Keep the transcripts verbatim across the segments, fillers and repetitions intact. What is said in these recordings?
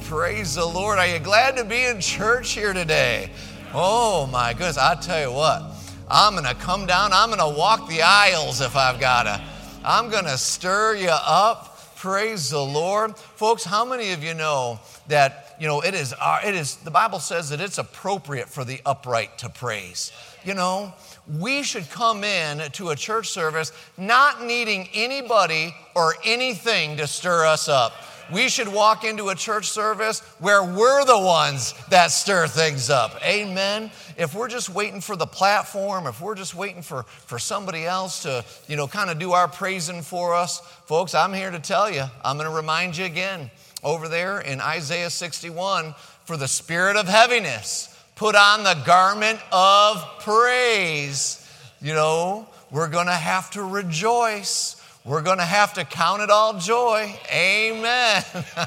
Praise the Lord. Are you glad to be in church here today? Oh my goodness, I tell you what, I'm going to come down, I'm going to walk the aisles if I've got to. I'm going to stir you up. Praise the Lord. Folks, how many of you know that, you know, it is, our, it is, the Bible says that it's appropriate for the upright to praise. You know, we should come in to a church service not needing anybody or anything to stir us up. We should walk into a church service where we're the ones that stir things up. Amen. If we're just waiting for the platform, if we're just waiting for, for somebody else to, you know, kind of do our praising for us, folks, I'm here to tell you, I'm going to remind you again, over there in Isaiah sixty-one, for the spirit of heaviness, put on the garment of praise. You know, we're going to have to rejoice. We're going to have to count it all joy. Amen.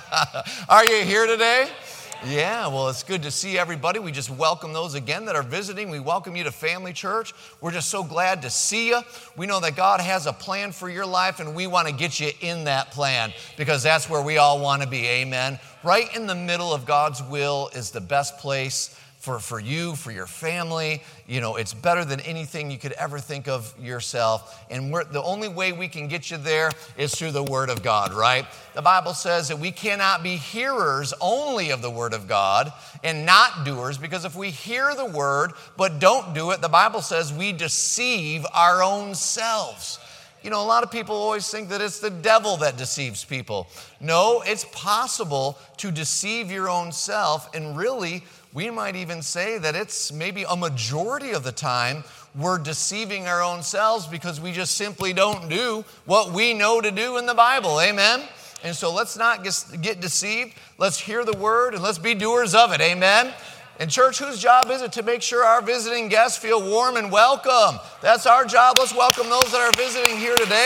Are you here today? Yeah, well, it's good to see everybody. We just welcome those again that are visiting. We welcome you to Family Church. We're just so glad to see you. We know that God has a plan for your life, and we want to get you in that plan because that's where we all want to be. Amen. Right in the middle of God's will is the best place for, for you, for your family. You know, it's better than anything you could ever think of yourself. And we're, the only way we can get you there is through the Word of God, right? The Bible says that we cannot be hearers only of the Word of God and not doers, because if we hear the Word but don't do it, the Bible says we deceive our own selves. You know, a lot of people always think that it's the devil that deceives people. No, it's possible to deceive your own self, and really, we might even say that it's maybe a majority of the time we're deceiving our own selves because we just simply don't do what we know to do in the Bible. Amen? And so let's not get deceived. Let's hear the word and let's be doers of it. Amen? And church, whose job is it to make sure our visiting guests feel warm and welcome? That's our job. Let's welcome those that are visiting here today.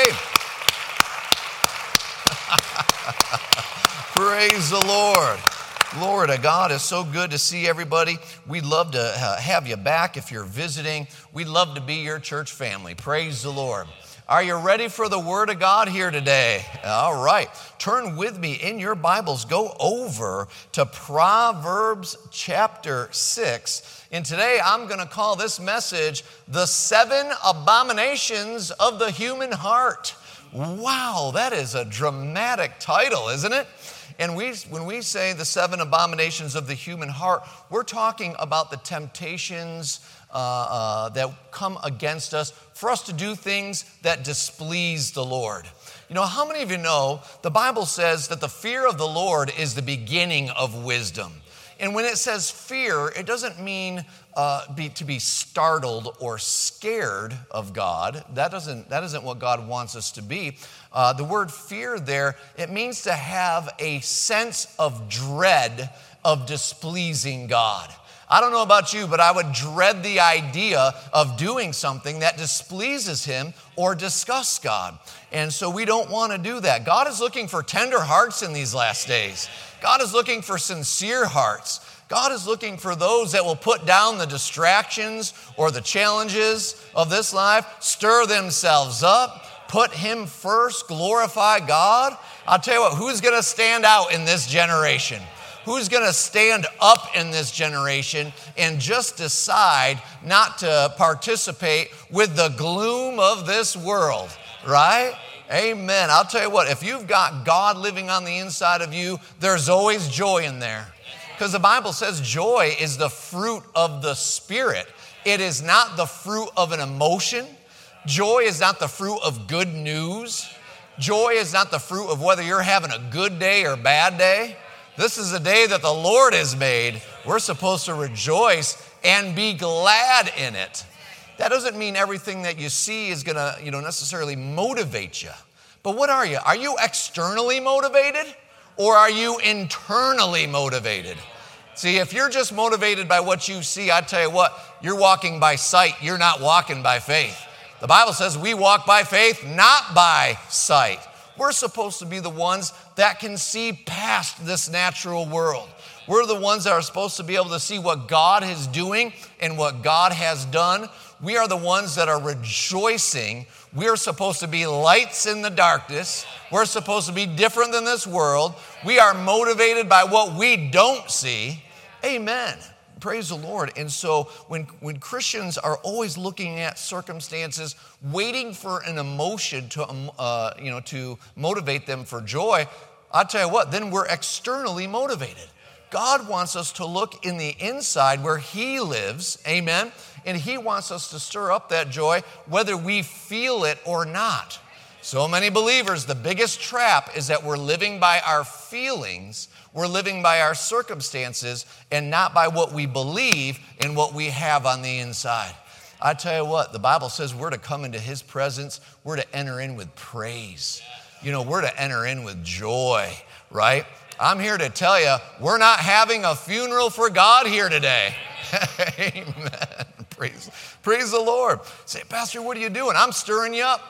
Praise the Lord. Glory to God. It's so good to see everybody. We'd love to uh, have you back if you're visiting. We'd love to be your church family. Praise the Lord. Are you ready for the Word of God here today? All right. Turn with me in your Bibles. Go over to Proverbs chapter six. And today I'm going to call this message, The Seven Abominations of the Human Heart. Wow, that is a dramatic title, isn't it? And we, when we say the seven abominations of the human heart, we're talking about the temptations uh, uh, that come against us for us to do things that displease the Lord. You know, how many of you know the Bible says that the fear of the Lord is the beginning of wisdom? And when it says fear, it doesn't mean uh, be, to be startled or scared of God. That doesn't, that isn't what God wants us to be. Uh, the word fear there, it means to have a sense of dread of displeasing God. I don't know about you, but I would dread the idea of doing something that displeases Him or disgusts God. And so we don't want to do that. God is looking for tender hearts in these last days. God is looking for sincere hearts. God is looking for those that will put down the distractions or the challenges of this life, stir themselves up, put Him first, glorify God. I'll tell you what, who's going to stand out in this generation? Who's going to stand up in this generation and just decide not to participate with the gloom of this world, right? Amen. I'll tell you what, if you've got God living on the inside of you, there's always joy in there. Because the Bible says joy is the fruit of the Spirit. It is not the fruit of an emotion. Joy is not the fruit of good news. Joy is not the fruit of whether you're having a good day or bad day. This is a day that the Lord has made. We're supposed to rejoice and be glad in it. That doesn't mean everything that you see is going to, you know, necessarily motivate you. But what are you? Are you externally motivated or are you internally motivated? See, if you're just motivated by what you see, I tell you what, you're walking by sight. You're not walking by faith. The Bible says we walk by faith, not by sight. We're supposed to be the ones that can see past this natural world. We're the ones that are supposed to be able to see what God is doing and what God has done. We are the ones that are rejoicing. We are supposed to be lights in the darkness. We're supposed to be different than this world. We are motivated by what we don't see. Amen. Praise the Lord. And so when, when Christians are always looking at circumstances, waiting for an emotion to, um, uh, you know, to motivate them for joy, I'll tell you what, then we're externally motivated. God wants us to look in the inside where He lives, amen, and He wants us to stir up that joy whether we feel it or not. So many believers, the biggest trap is that we're living by our feelings, we're living by our circumstances, and not by what we believe and what we have on the inside. I tell you what, the Bible says we're to come into His presence, we're to enter in with praise. You know, we're to enter in with joy, right? I'm here to tell you, we're not having a funeral for God here today. Amen. Praise, praise the Lord. Say, Pastor, what are you doing? I'm stirring you up.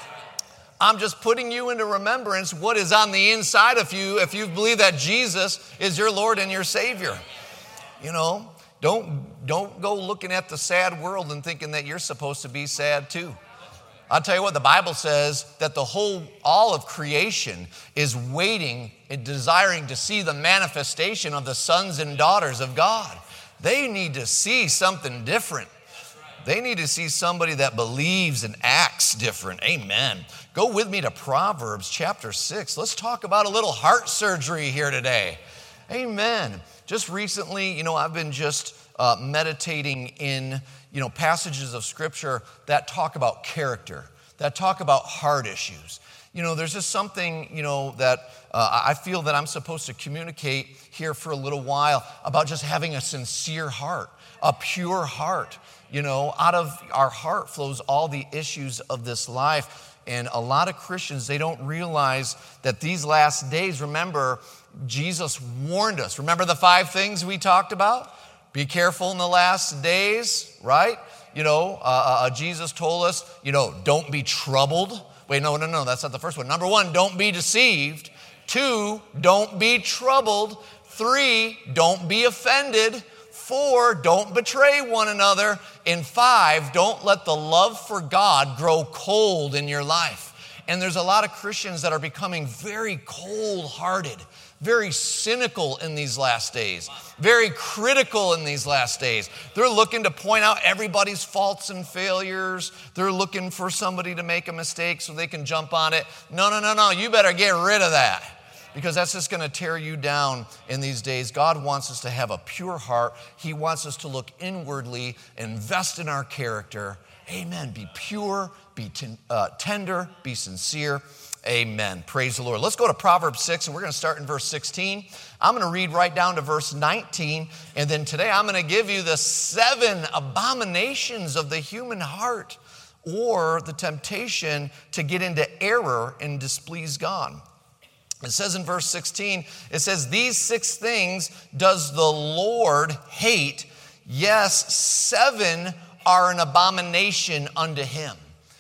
I'm just putting you into remembrance what is on the inside of you if you believe that Jesus is your Lord and your Savior. You know, don't, don't go looking at the sad world and thinking that you're supposed to be sad too. I'll tell you what, the Bible says that the whole, all of creation is waiting and desiring to see the manifestation of the sons and daughters of God. They need to see something different. They need to see somebody that believes and acts different. Amen. Go with me to Proverbs chapter six. Let's talk about a little heart surgery here today. Amen. Just recently, you know, I've been just uh, meditating in, you know, passages of Scripture that talk about character, that talk about heart issues. You know, there's just something, you know, that uh, I feel that I'm supposed to communicate here for a little while about just having a sincere heart, a pure heart. You know, out of our heart flows all the issues of this life. And a lot of Christians, they don't realize that these last days, remember, Jesus warned us. Remember the five things we talked about? Be careful in the last days, right? You know, uh, uh, Jesus told us, you know, don't be troubled. Wait, no, no, no, that's not the first one. Number one, don't be deceived. Two, don't be troubled. Three, don't be offended. Four, don't betray one another. And five, don't let the love for God grow cold in your life. And there's a lot of Christians that are becoming very cold-hearted, very cynical in these last days, very critical in these last days. They're looking to point out everybody's faults and failures. They're looking for somebody to make a mistake so they can jump on it. No, no, no, no, you better get rid of that, because that's just going to tear you down in these days. God wants us to have a pure heart. He wants us to look inwardly, invest in our character. Amen. Be pure, be ten, uh, tender, be sincere. Amen. Praise the Lord. Let's go to Proverbs six, and we're going to start in verse sixteen. I'm going to read right down to verse nineteen, and then today I'm going to give you the seven abominations of the human heart, or the temptation to get into error and displease God. It says in verse sixteen, it says, these six things does the Lord hate. Yes, seven are an abomination unto Him.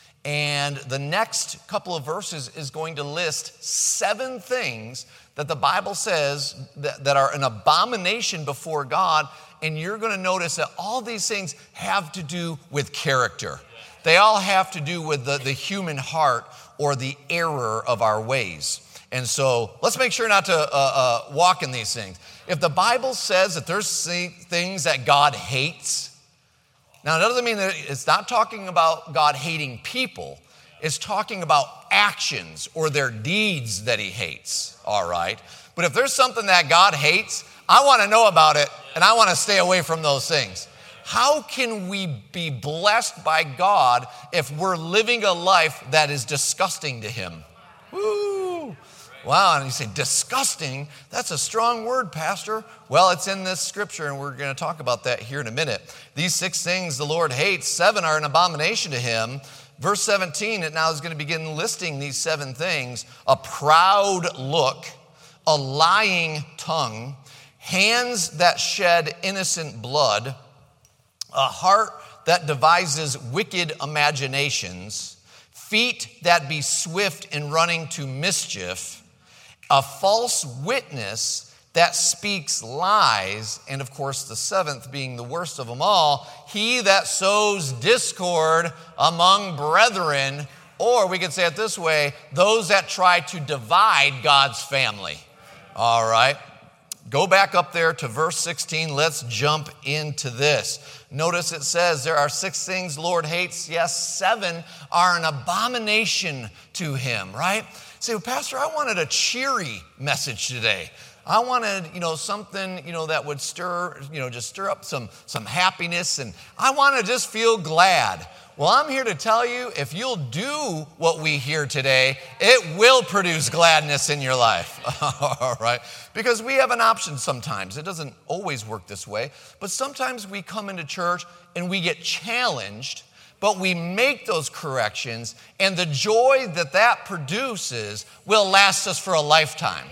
And the next couple of verses is going to list seven things that the Bible says that, that are an abomination before God. And you're going to notice that all these things have to do with character. They all have to do with the, the human heart or the error of our ways. And so let's make sure not to uh, uh, walk in these things. If the Bible says that there's things that God hates, now, that doesn't mean that it's not talking about God hating people. It's talking about actions or their deeds that He hates, all right? But if there's something that God hates, I want to know about it, and I want to stay away from those things. How can we be blessed by God if we're living a life that is disgusting to Him? Woo! Wow, and you say, disgusting? That's a strong word, Pastor. Well, it's in this scripture, and we're going to talk about that here in a minute. These six things the Lord hates, seven are an abomination to Him. Verse seventeen, it now is going to begin listing these seven things. A proud look, a lying tongue, hands that shed innocent blood, a heart that devises wicked imaginations, feet that be swift in running to mischief, a false witness, that speaks lies, and of course the seventh being the worst of them all, he that sows discord among brethren, or we could say it this way, those that try to divide God's family. All right, go back up there to verse sixteen. Let's jump into this. Notice it says there are six things Lord hates. Yes, seven are an abomination to him, right? Say, well, Pastor, I wanted a cheery message today. I wanted, you know, something, you know, that would stir, you know, just stir up some, some happiness, and I want to just feel glad. Well, I'm here to tell you, if you'll do what we hear today, it will produce gladness in your life, all right? Because we have an option sometimes. It doesn't always work this way, but sometimes we come into church and we get challenged, but we make those corrections, and the joy that that produces will last us for a lifetime.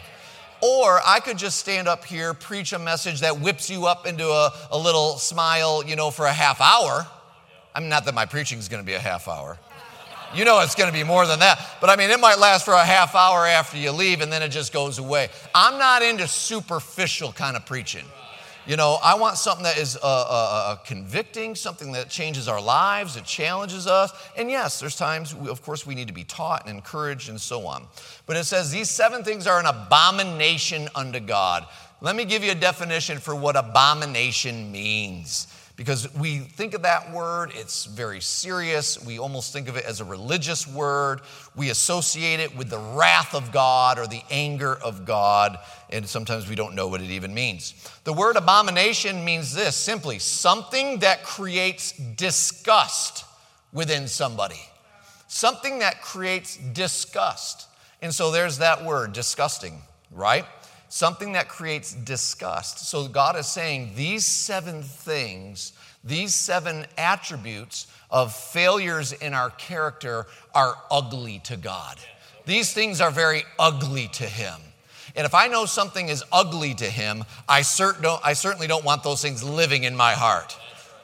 Or I could just stand up here, preach a message that whips you up into a, a little smile, you know, for a half hour. I mean, not that my preaching is going to be a half hour. You know it's going to be more than that. But I mean, it might last for a half hour after you leave, and then it just goes away. I'm not into superficial kind of preaching. You know, I want something that is uh, uh, uh, convicting, something that changes our lives, it challenges us. And yes, there's times, we, of course, we need to be taught and encouraged and so on. But it says these seven things are an abomination unto God. Let me give you a definition for what abomination means. Because we think of that word, it's very serious. We almost think of it as a religious word. We associate it with the wrath of God or the anger of God, and sometimes we don't know what it even means. The word abomination means this, simply, something that creates disgust within somebody. Something that creates disgust. And so there's that word, disgusting, right? Something that creates disgust. So God is saying these seven things, these seven attributes of failures in our character are ugly to God. These things are very ugly to him. And if I know something is ugly to him, I, cert- don't, I certainly don't want those things living in my heart.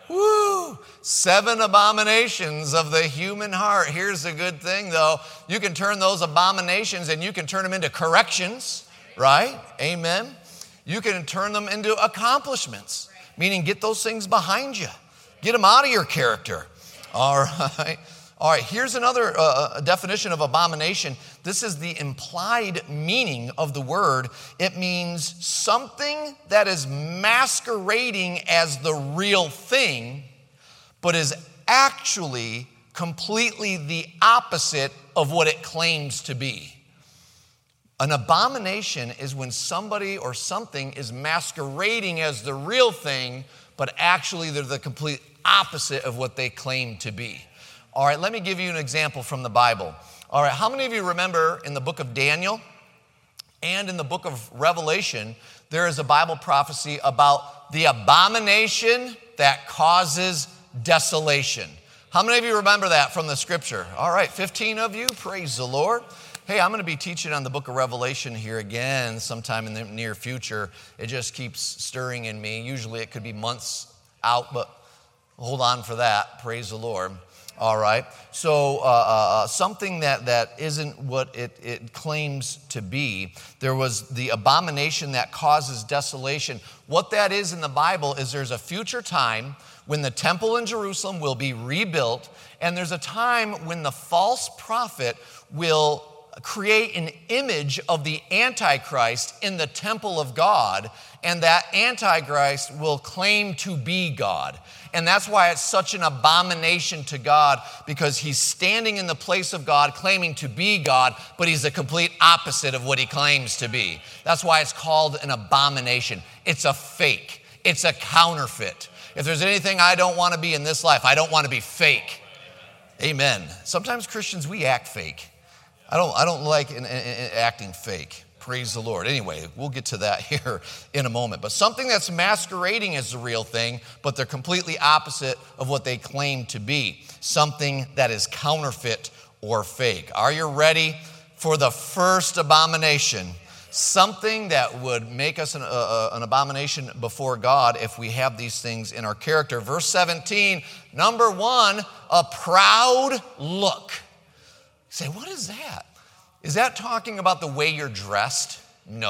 Woo! Seven abominations of the human heart. Here's the good thing, though. You can turn those abominations and you can turn them into corrections. Right? Amen. You can turn them into accomplishments, meaning get those things behind you. Get them out of your character. All right. All right. Here's another uh, definition of abomination. This is the implied meaning of the word. It means something that is masquerading as the real thing, but is actually completely the opposite of what it claims to be. An abomination is when somebody or something is masquerading as the real thing, but actually they're the complete opposite of what they claim to be. All right, let me give you an example from the Bible. All right, how many of you remember in the book of Daniel and in the book of Revelation, there is a Bible prophecy about the abomination that causes desolation? How many of you remember that from the scripture? All right, fifteen of you, praise the Lord. Hey, I'm going to be teaching on the book of Revelation here again sometime in the near future. It just keeps stirring in me. Usually it could be months out, but hold on for that. Praise the Lord. All right. So uh, uh, something that, that isn't what it, it claims to be. There was the abomination that causes desolation. What that is in the Bible is there's a future time when the temple in Jerusalem will be rebuilt, and there's a time when the false prophet will create an image of the Antichrist in the temple of God, and that Antichrist will claim to be God. And that's why it's such an abomination to God, because he's standing in the place of God, claiming to be God, but he's the complete opposite of what he claims to be. That's why it's called an abomination. It's a fake. It's a counterfeit. If there's anything I don't want to be in this life, I don't want to be fake. Amen. Sometimes Christians, we act fake. I don't, I don't like in, in, in acting fake. Praise the Lord. Anyway, we'll get to that here in a moment. But something that's masquerading as the real thing, but they're completely opposite of what they claim to be. Something that is counterfeit or fake. Are you ready for the first abomination? Something that would make us an, uh, an abomination before God if we have these things in our character. Verse seventeen, number one, a proud look. You say, what is that? Is that talking about the way you're dressed? No.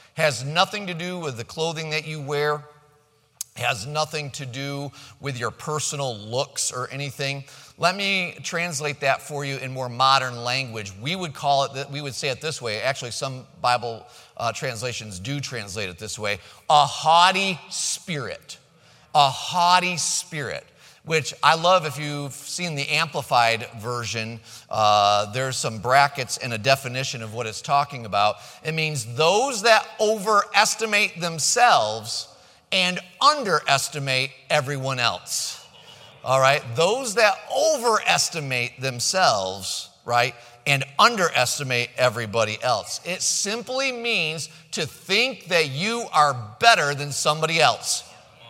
Has nothing to do with the clothing that you wear. Has nothing to do with your personal looks or anything. Let me translate that for you in more modern language. We would call it, that we would say it this way. Actually, some Bible uh, translations do translate it this way. A haughty spirit. A haughty spirit. Which I love. If you've seen the Amplified version, uh, there's some brackets and a definition of what it's talking about. It means those that overestimate themselves and underestimate everyone else. All right? Those that overestimate themselves, right, and underestimate everybody else. It simply means to think that you are better than somebody else.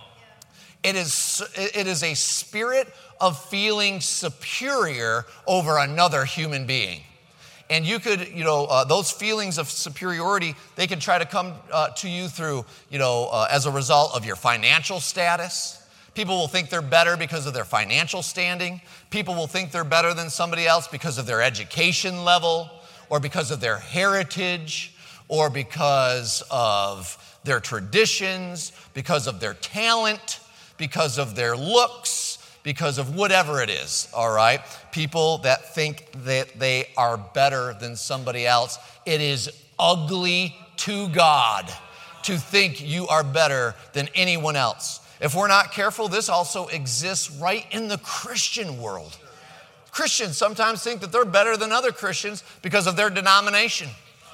It is, it is a spirit of feeling superior over another human being. And you could, you know, uh, those feelings of superiority, they can try to come uh, to you through, you know, uh, as a result of your financial status. People will think they're better because of their financial standing. People will think they're better than somebody else because of their education level, or because of their heritage, or because of their traditions, because of their talent, because of their looks, because of whatever it is, all right? People that think that they are better than somebody else. It is ugly to God to think you are better than anyone else. If we're not careful, this also exists right in the Christian world. Christians sometimes think that they're better than other Christians because of their denomination.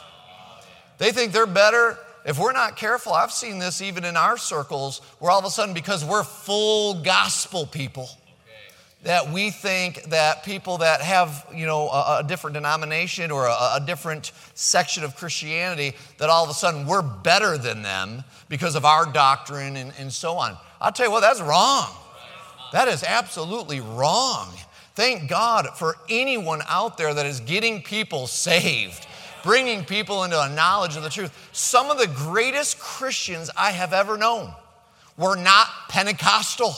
They think they're better. If we're not careful, I've seen this even in our circles, where all of a sudden, because we're full gospel people, that we think that people that have, you know, a, a different denomination or a, a different section of Christianity, that all of a sudden we're better than them because of our doctrine and, and so on. I'll tell you what, that's wrong. That is absolutely wrong. Thank God for anyone out there that is getting people saved, bringing people into a knowledge of the truth. Some of the greatest Christians I have ever known were not Pentecostal.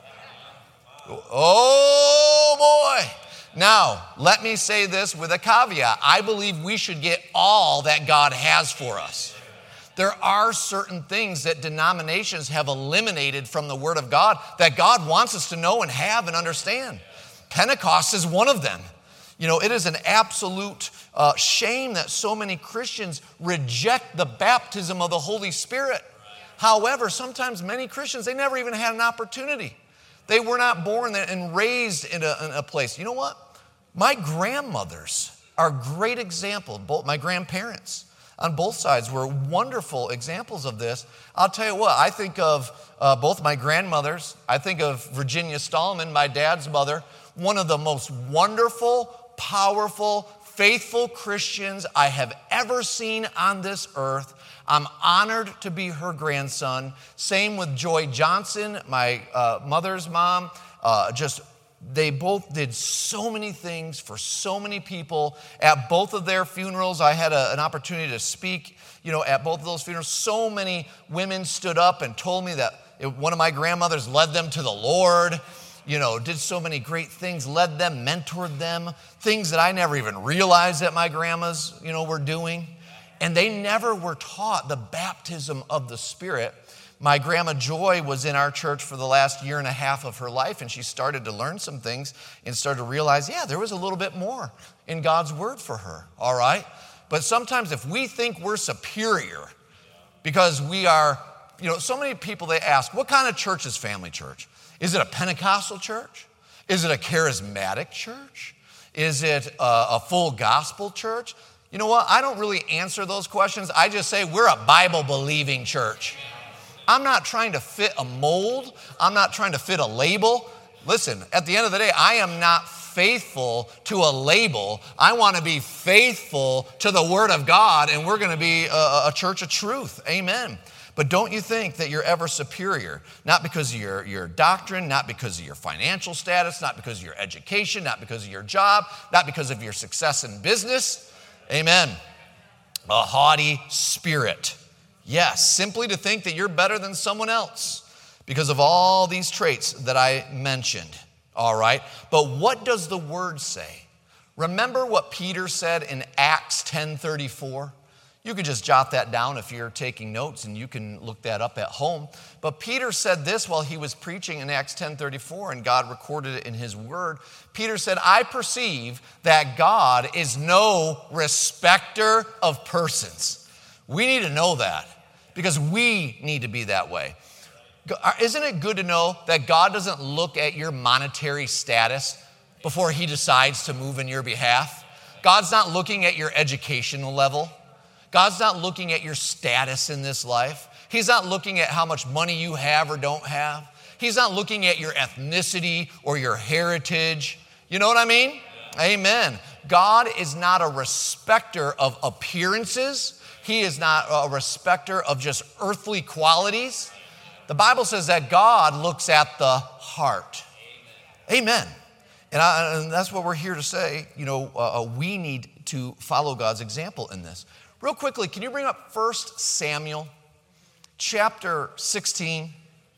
Oh boy. Now, let me say this with a caveat. I believe we should get all that God has for us. There are certain things that denominations have eliminated from the Word of God that God wants us to know and have and understand. Pentecost is one of them. You know, it is an absolute uh, shame that so many Christians reject the baptism of the Holy Spirit. However, sometimes many Christians, they never even had an opportunity. They were not born and raised in a, in a place. You know what? My grandmothers are a great example. Both my grandparents on both sides were wonderful examples of this. I'll tell you what, I think of uh, both my grandmothers. I think of Virginia Stallman, my dad's mother, one of the most wonderful, powerful, faithful Christians I have ever seen on this earth. I'm honored to be her grandson. Same with Joy Johnson, my uh, mother's mom. Uh, just, they both did so many things for so many people. At both of their funerals, I had a, an opportunity to speak, you know, at both of those funerals. So many women stood up and told me that it, one of my grandmothers led them to the Lord. You know, did so many great things, led them, mentored them, things that I never even realized that my grandmas, you know, were doing. And they never were taught the baptism of the Spirit. My grandma Joy was in our church for the last year and a half of her life, and she started to learn some things and started to realize, yeah, there was a little bit more in God's word for her, all right? But sometimes if we think we're superior because we are, you know, so many people, they ask, what kind of church is Family Church? Is it a Pentecostal church? Is it a charismatic church? Is it a, a full gospel church? You know what? I don't really answer those questions. I just say we're a Bible-believing church. I'm not trying to fit a mold. I'm not trying to fit a label. Listen, at the end of the day, I am not faithful to a label. I want to be faithful to the Word of God, and we're going to be a, a church of truth. Amen. But don't you think that you're ever superior, not because of your, your doctrine, not because of your financial status, not because of your education, not because of your job, not because of your success in business. Amen. A haughty spirit. Yes, simply to think that you're better than someone else because of all these traits that I mentioned. All right. But what does the word say? Remember what Peter said in Acts ten thirty-four? You could just jot that down if you're taking notes, and you can look that up at home. But Peter said this while he was preaching in Acts ten thirty-four, and God recorded it in his word. Peter said, I perceive that God is no respecter of persons. We need to know that because we need to be that way. Isn't it good to know that God doesn't look at your monetary status before he decides to move in your behalf? God's not looking at your educational level. God's not looking at your status in this life. He's not looking at how much money you have or don't have. He's not looking at your ethnicity or your heritage. You know what I mean? Yeah. Amen. God is not a respecter of appearances. He is not a respecter of just earthly qualities. The Bible says that God looks at the heart. Amen. Amen. And, I, and that's what we're here to say. You know, uh, we need to follow God's example in this. Real quickly, can you bring up First Samuel chapter sixteen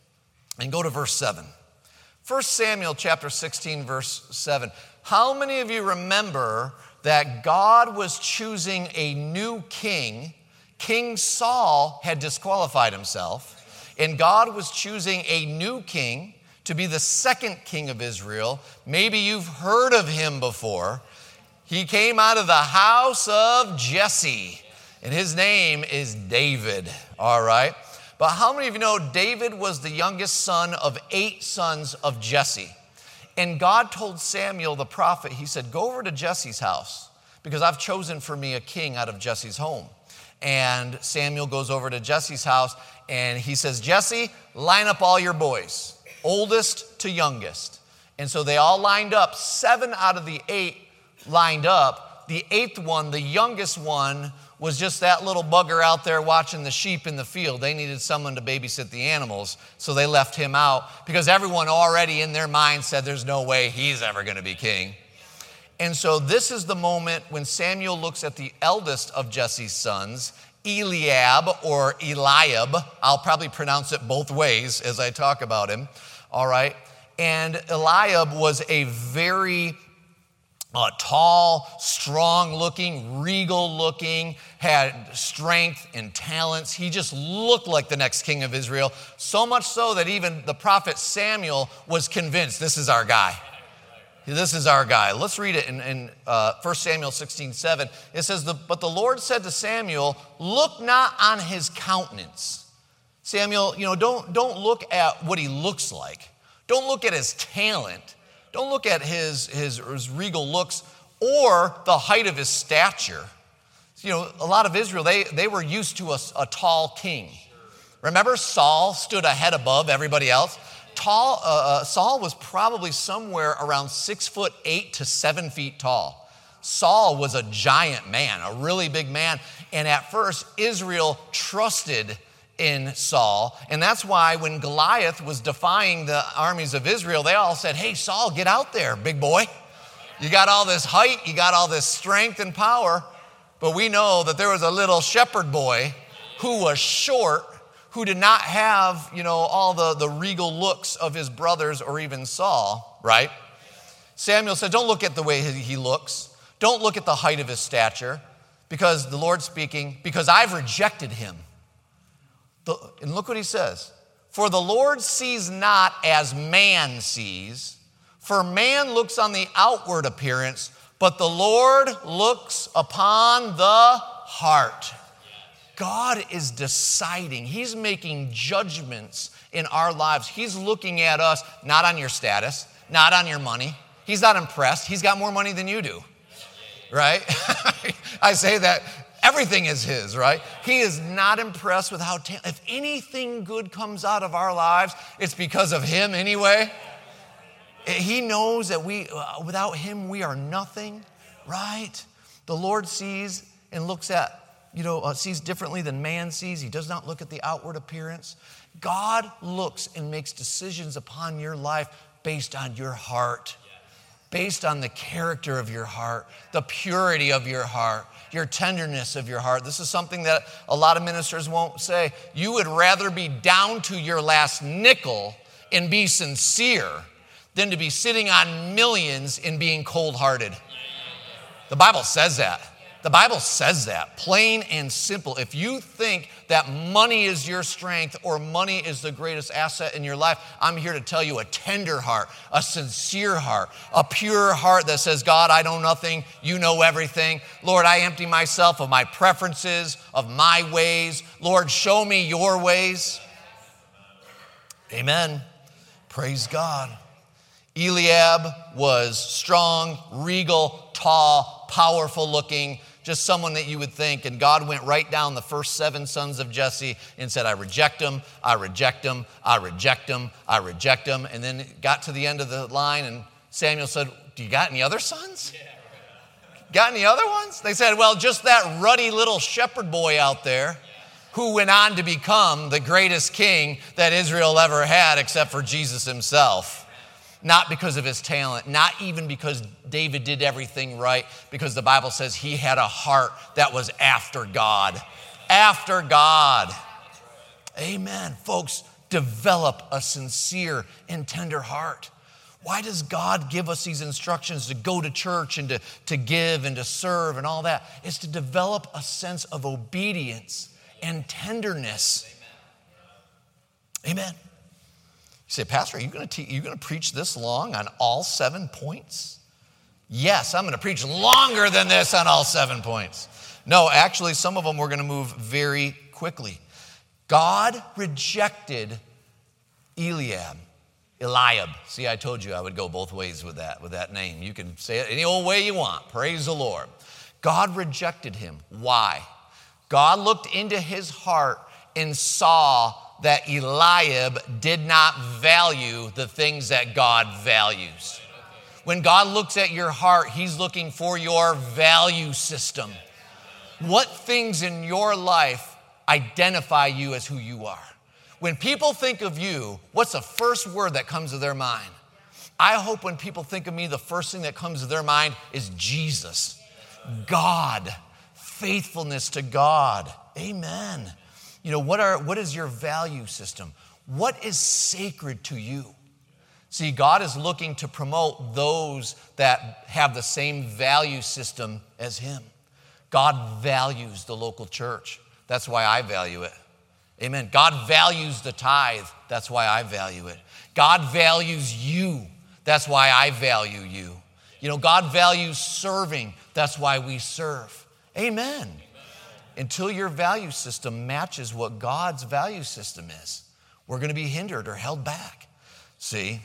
and go to verse seven? First Samuel chapter sixteen, verse seven. How many of you remember that God was choosing a new king? King Saul had disqualified himself, and God was choosing a new king to be the second king of Israel. Maybe you've heard of him before. He came out of the house of Jesse. And his name is David, all right? But how many of you know David was the youngest son of eight sons of Jesse? And God told Samuel the prophet, he said, go over to Jesse's house because I've chosen for me a king out of Jesse's home. And Samuel goes over to Jesse's house and he says, Jesse, line up all your boys, oldest to youngest. And so they all lined up. Seven out of the eight lined up. The eighth one, the youngest one, was just that little bugger out there watching the sheep in the field. They needed someone to babysit the animals, so they left him out because everyone already in their mind said there's no way he's ever going to be king. And so this is the moment when Samuel looks at the eldest of Jesse's sons, Eliab or Eliab. I'll probably pronounce it both ways as I talk about him, all right? And Eliab was a very Uh, tall, strong-looking, regal-looking, had strength and talents. He just looked like the next king of Israel, so much so that even the prophet Samuel was convinced, this is our guy. This is our guy. Let's read it in, in uh, First Samuel sixteen seven. It says, but the Lord said to Samuel, look not on his countenance. Samuel, you know, don't, don't look at what he looks like. Don't look at his talent. Don't look at his, his, his regal looks or the height of his stature. You know, a lot of Israel, they, they were used to a, a tall king. Remember, Saul stood a head above everybody else? Tall, uh, uh, Saul was probably somewhere around six foot eight to seven feet tall. Saul was a giant man, a really big man. And at first, Israel trusted in Saul. And that's why when Goliath was defying the armies of Israel, they all said, hey, Saul, get out there, big boy. You got all this height, you got all this strength and power. But we know that there was a little shepherd boy who was short, who did not have, you know, all the, the regal looks of his brothers or even Saul, right? Samuel said, don't look at the way he looks. Don't look at the height of his stature, because the Lord's speaking, because I've rejected him. The, and look what he says. For the Lord sees not as man sees, for man looks on the outward appearance, but the Lord looks upon the heart. God is deciding. He's making judgments in our lives. He's looking at us, not on your status, not on your money. He's not impressed. He's got more money than you do, right? I say that. Everything is his, right? He is not impressed with how, ta- if anything good comes out of our lives, it's because of him anyway. He knows that we, uh, without him, we are nothing, right? The Lord sees and looks at, you know, uh, sees differently than man sees. He does not look at the outward appearance. God looks and makes decisions upon your life based on your heart, based on the character of your heart, the purity of your heart, your tenderness of your heart. This is something that a lot of ministers won't say. You would rather be down to your last nickel and be sincere than to be sitting on millions and being cold-hearted. The Bible says that. The Bible says that, plain and simple. If you think that money is your strength or money is the greatest asset in your life, I'm here to tell you a tender heart, a sincere heart, a pure heart that says, God, I know nothing, you know everything. Lord, I empty myself of my preferences, of my ways. Lord, show me your ways. Amen. Praise God. Eliab was strong, regal, tall, powerful looking, just someone that you would think. And God went right down the first seven sons of Jesse and said, I reject them, I reject them, I reject them, I reject them. And then it got to the end of the line and Samuel said, do you got any other sons? Got any other ones? They said, well, just that ruddy little shepherd boy out there who went on to become the greatest king that Israel ever had except for Jesus himself. Not because of his talent, not even because David did everything right, because the Bible says he had a heart that was after God. After God. Amen. Folks, develop a sincere and tender heart. Why does God give us these instructions to go to church and to, to give and to serve and all that? It's to develop a sense of obedience and tenderness. Amen. You say, Pastor, are you going to te- you going to preach this long on all seven points? Yes, I'm going to preach longer than this on all seven points. No, actually, some of them we're going to move very quickly. God rejected Eliab. Eliab. See, I told you I would go both ways with that, with that name. You can say it any old way you want. Praise the Lord. God rejected him. Why? God looked into his heart and saw that Eliab did not value the things that God values. When God looks at your heart, he's looking for your value system. What things in your life identify you as who you are? When people think of you, what's the first word that comes to their mind? I hope when people think of me, the first thing that comes to their mind is Jesus, God, faithfulness to God. Amen. You know, what are what is your value system? What is sacred to you? See, God is looking to promote those that have the same value system as him. God values the local church. That's why I value it. Amen. God values the tithe. That's why I value it. God values you. That's why I value you. You know, God values serving. That's why we serve. Amen. Until your value system matches what God's value system is, we're going to be hindered or held back. See? Amen.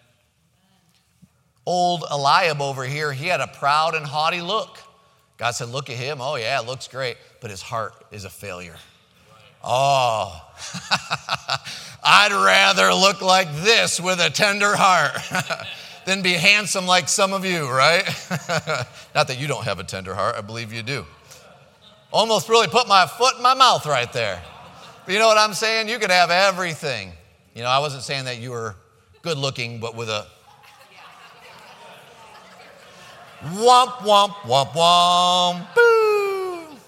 Old Eliab over here, he had a proud and haughty look. God said, look at him. Oh, yeah, it looks great. But his heart is a failure. Oh, I'd rather look like this with a tender heart than be handsome like some of you, right? Not that you don't have a tender heart. I believe you do. Almost really put my foot in my mouth right there. But you know what I'm saying? You could have everything. You know, I wasn't saying that you were good looking, but with a womp, womp, womp, womp, boo.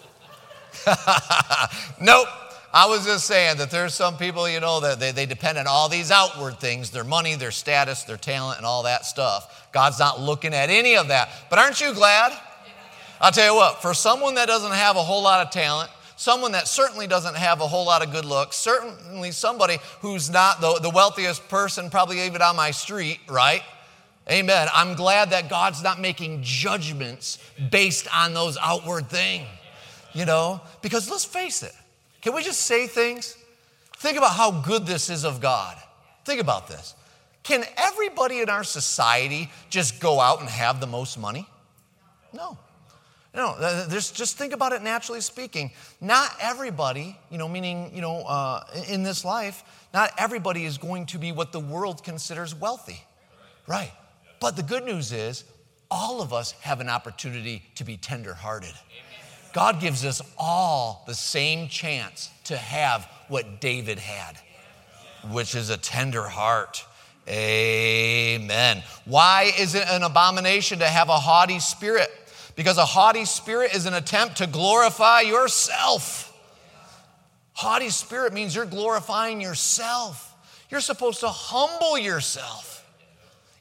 Nope. I was just saying that there's some people, you know, that they, they depend on all these outward things, their money, their status, their talent, and all that stuff. God's not looking at any of that. But aren't you glad? I'll tell you what, for someone that doesn't have a whole lot of talent, someone that certainly doesn't have a whole lot of good looks, certainly somebody who's not the, the wealthiest person probably even on my street, right? Amen. I'm glad that God's not making judgments based on those outward things, you know, because let's face it. Can we just say things? Think about how good this is of God. Think about this. Can everybody in our society just go out and have the most money? No. No, there's, just think about it naturally speaking. Not everybody, you know, meaning, you know, uh, in this life, not everybody is going to be what the world considers wealthy. Right. But the good news is all of us have an opportunity to be tenderhearted. God gives us all the same chance to have what David had, which is a tender heart. Amen. Why is it an abomination to have a haughty spirit? Because a haughty spirit is an attempt to glorify yourself. Haughty spirit means you're glorifying yourself. You're supposed to humble yourself.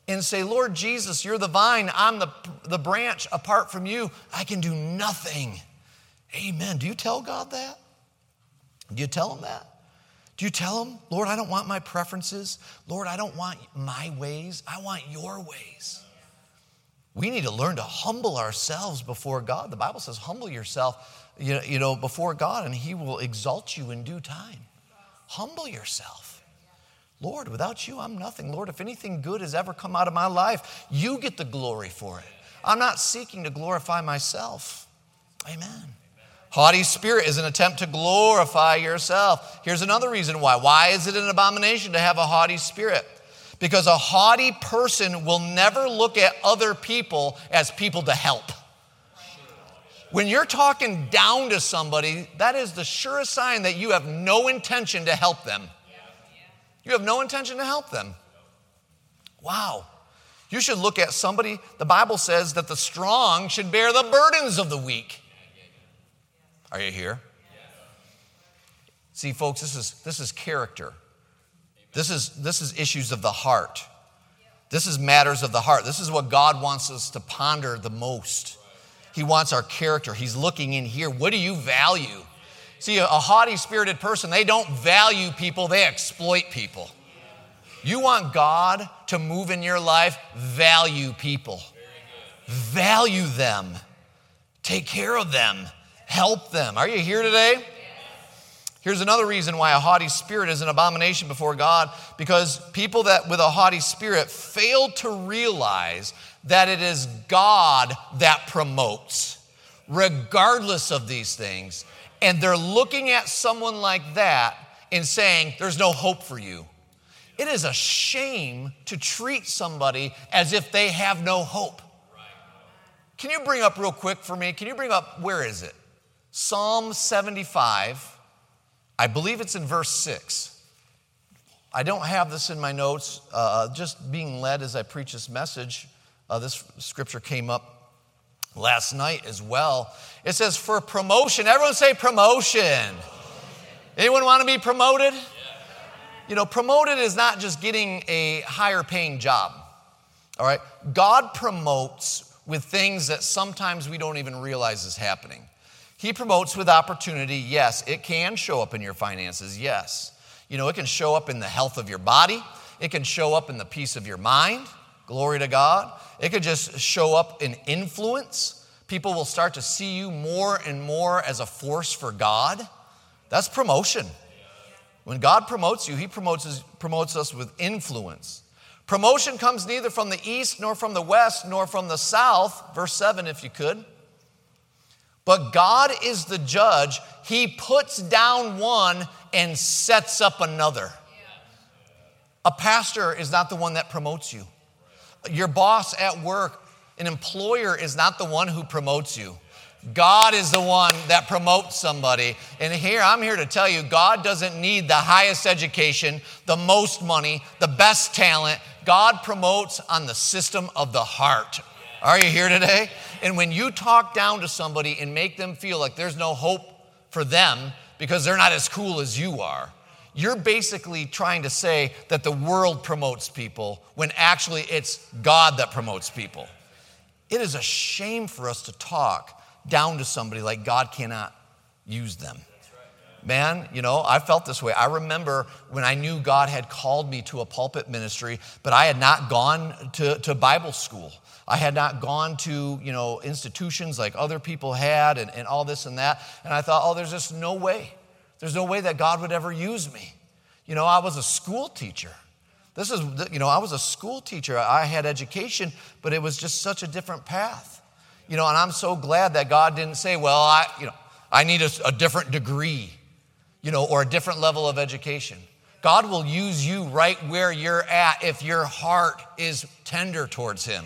and say, Lord Jesus, you're the vine, I'm the, the branch. Apart from you, I can do nothing. Amen. Do you tell God that? Do you tell him that? Do you tell him, Lord, I don't want my preferences. Lord, I don't want my ways. I want your ways. We need to learn to humble ourselves before God. The Bible says, humble yourself, you you know, before God, and he will exalt you in due time. Humble yourself. Lord, without you, I'm nothing. Lord, if anything good has ever come out of my life, you get the glory for it. I'm not seeking to glorify myself. Amen. Haughty spirit is an attempt to glorify yourself. Here's another reason why. Why is it an abomination to have a haughty spirit? Because a haughty person will never look at other people as people to help. When you're talking down to somebody, that is the surest sign that you have no intention to help them. You have no intention to help them. Wow. You should look at somebody, the Bible says that the strong should bear the burdens of the weak. Are you here? See, folks, this is this is character. This is this is issues of the heart. This is matters of the heart. This is what God wants us to ponder the most. He wants our character. He's looking in here. What do you value? See, a haughty spirited person, they don't value people, they exploit people. You want God to move in your life, value people. Value them. Take care of them. Help them. Are you here today? Here's another reason why a haughty spirit is an abomination before God, because people that with a haughty spirit fail to realize that it is God that promotes, regardless of these things. And they're looking at someone like that and saying, there's no hope for you. It is a shame to treat somebody as if they have no hope. Can you bring up real quick for me? Can you bring up, where is it? Psalm seventy-five. I believe it's in verse six. I don't have this in my notes. Uh, just being led as I preach this message, uh, this scripture came up last night as well. It says, for promotion. Everyone say promotion. Promotion. Anyone want to be promoted? Yeah. You know, promoted is not just getting a higher paying job. All right? God promotes with things that sometimes we don't even realize is happening. He promotes with opportunity, yes. It can show up in your finances, yes. You know, it can show up in the health of your body. It can show up in the peace of your mind. Glory to God. It could just show up in influence. People will start to see you more and more as a force for God. That's promotion. When God promotes you, he promotes us, promotes us with influence. Promotion comes neither from the east, nor from the west, nor from the south. Verse seven, if you could. But God is the judge. He puts down one and sets up another. A pastor is not the one that promotes you. Your boss at work, an employer, is not the one who promotes you. God is the one that promotes somebody. And here, I'm here to tell you, God doesn't need the highest education, the most money, the best talent. God promotes on the system of the heart. Are you here today? And when you talk down to somebody and make them feel like there's no hope for them because they're not as cool as you are, you're basically trying to say that the world promotes people when actually it's God that promotes people. It is a shame for us to talk down to somebody like God cannot use them. Man, you know, I felt this way. I remember when I knew God had called me to a pulpit ministry, but I had not gone to, to Bible school. I had not gone to, you know, institutions like other people had and, and all this and that. And I thought, oh, there's just no way. There's no way that God would ever use me. You know, I was a school teacher. This is, you know, I was a school teacher. I had education, but it was just such a different path. You know, and I'm so glad that God didn't say, well, I, you know, I need a, a different degree, you know, or a different level of education. God will use you right where you're at if your heart is tender towards him.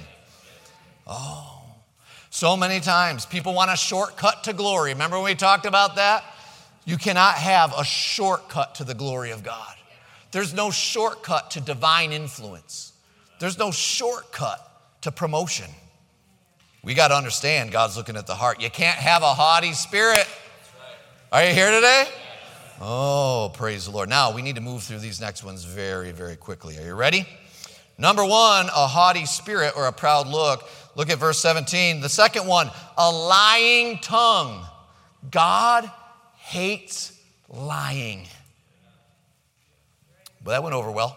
Oh, so many times people want a shortcut to glory. Remember when we talked about that? You cannot have a shortcut to the glory of God. There's no shortcut to divine influence. There's no shortcut to promotion. We got to understand God's looking at the heart. You can't have a haughty spirit. Are you here today? Oh, praise the Lord. Now we need to move through these next ones very, very quickly. Are you ready? Number one, a haughty spirit or a proud look. Look at verse seventeen. The second one, a lying tongue. God hates lying. Well, that went over well.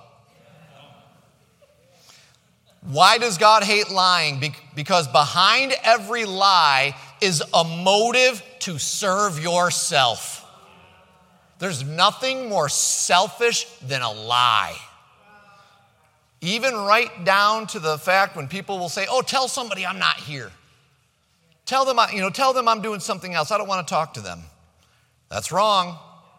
Why does God hate lying? Because behind every lie is a motive to serve yourself. There's nothing more selfish than a lie. Even right down to the fact when people will say, oh, tell somebody I'm not here. Tell them, I, you know, tell them I'm doing something else. I don't want to talk to them. That's wrong.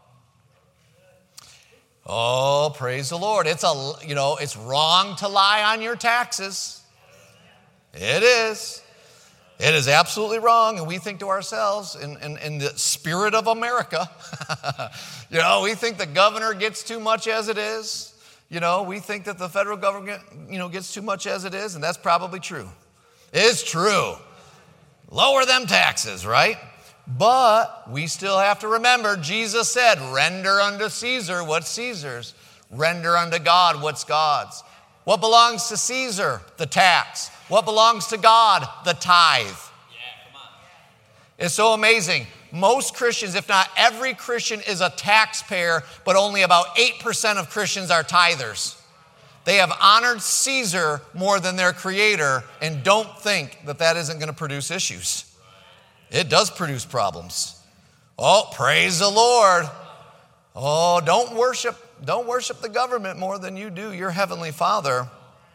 Oh, praise the Lord. It's a, you know, it's wrong to lie on your taxes. It is. It is absolutely wrong. And we think to ourselves, in, in, in the spirit of America, you know, we think the governor gets too much as it is. You know, we think that the federal government, you know, gets too much as it is, and that's probably true. It's true. Lower them taxes, right? But we still have to remember, Jesus said, render unto Caesar what's Caesar's. Render unto God what's God's. What belongs to Caesar? The tax. What belongs to God? The tithe. Yeah, come on. It's so amazing. Most Christians, if not every Christian, is a taxpayer, but only about eight percent of Christians are tithers. They have honored Caesar more than their creator and don't think that that isn't going to produce issues. It does produce problems. Oh, praise the Lord. Oh, don't worship, don't worship the government more than you do your heavenly Father.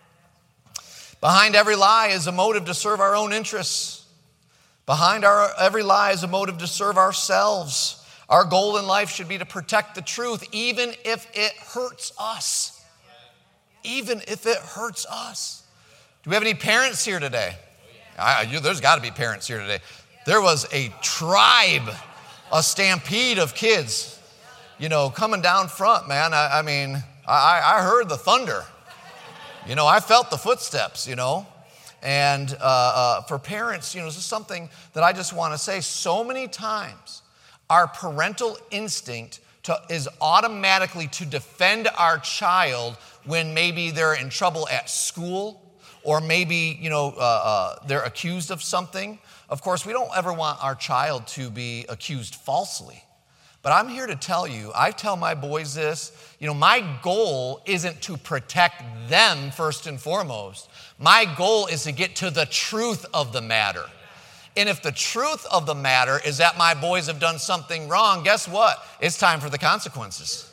Behind every lie is a motive to serve our own interests. Behind our, every lie is a motive to serve ourselves. Our goal in life should be to protect the truth, even if it hurts us. Even if it hurts us. Do we have any parents here today? I, you, there's got to be parents here today. There was a tribe, a stampede of kids, you know, coming down front, man. I, I mean, I, I heard the thunder. You know, I felt the footsteps, you know. And uh, uh, for parents, you know, this is something that I just want to say. So many times, our parental instinct to, is automatically to defend our child when maybe they're in trouble at school or maybe, you know, uh, uh, they're accused of something. Of course, we don't ever want our child to be accused falsely. But I'm here to tell you, I tell my boys this, you know, my goal isn't to protect them first and foremost. My goal is to get to the truth of the matter. And if the truth of the matter is that my boys have done something wrong, guess what? It's time for the consequences.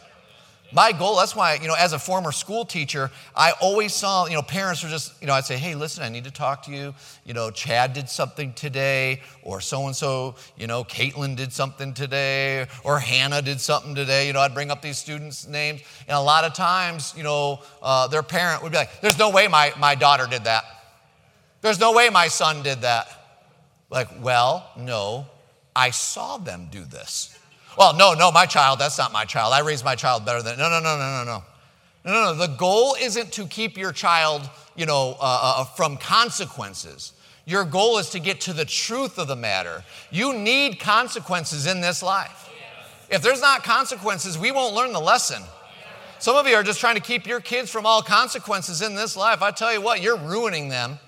My goal, that's why, you know, as a former school teacher, I always saw, you know, parents were just, you know, I'd say, hey, listen, I need to talk to you. You know, Chad did something today, or so-and-so, you know, Caitlin did something today, or Hannah did something today. You know, I'd bring up these students' names. And a lot of times, you know, uh, their parent would be like, there's no way my, my daughter did that. There's no way my son did that. Like, well, no, I saw them do this. Well, no, no, my child, that's not my child. I raised my child better than, no, no, no, no, no, no. No, no, no. The goal isn't to keep your child, you know, uh, uh, from consequences. Your goal is to get to the truth of the matter. You need consequences in this life. If there's not consequences, we won't learn the lesson. Some of you are just trying to keep your kids from all consequences in this life. I tell you what, you're ruining them.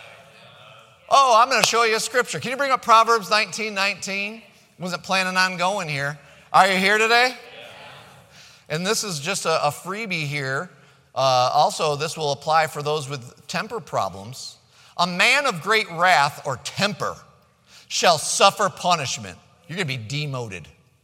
Oh, I'm going to show you a scripture. Can you bring up Proverbs nineteen nineteen? Wasn't planning on going here. Are you here today? Yeah. And this is just a, a freebie here. Uh, also, this will apply for those with temper problems. A man of great wrath or temper shall suffer punishment. You're going to be demoted.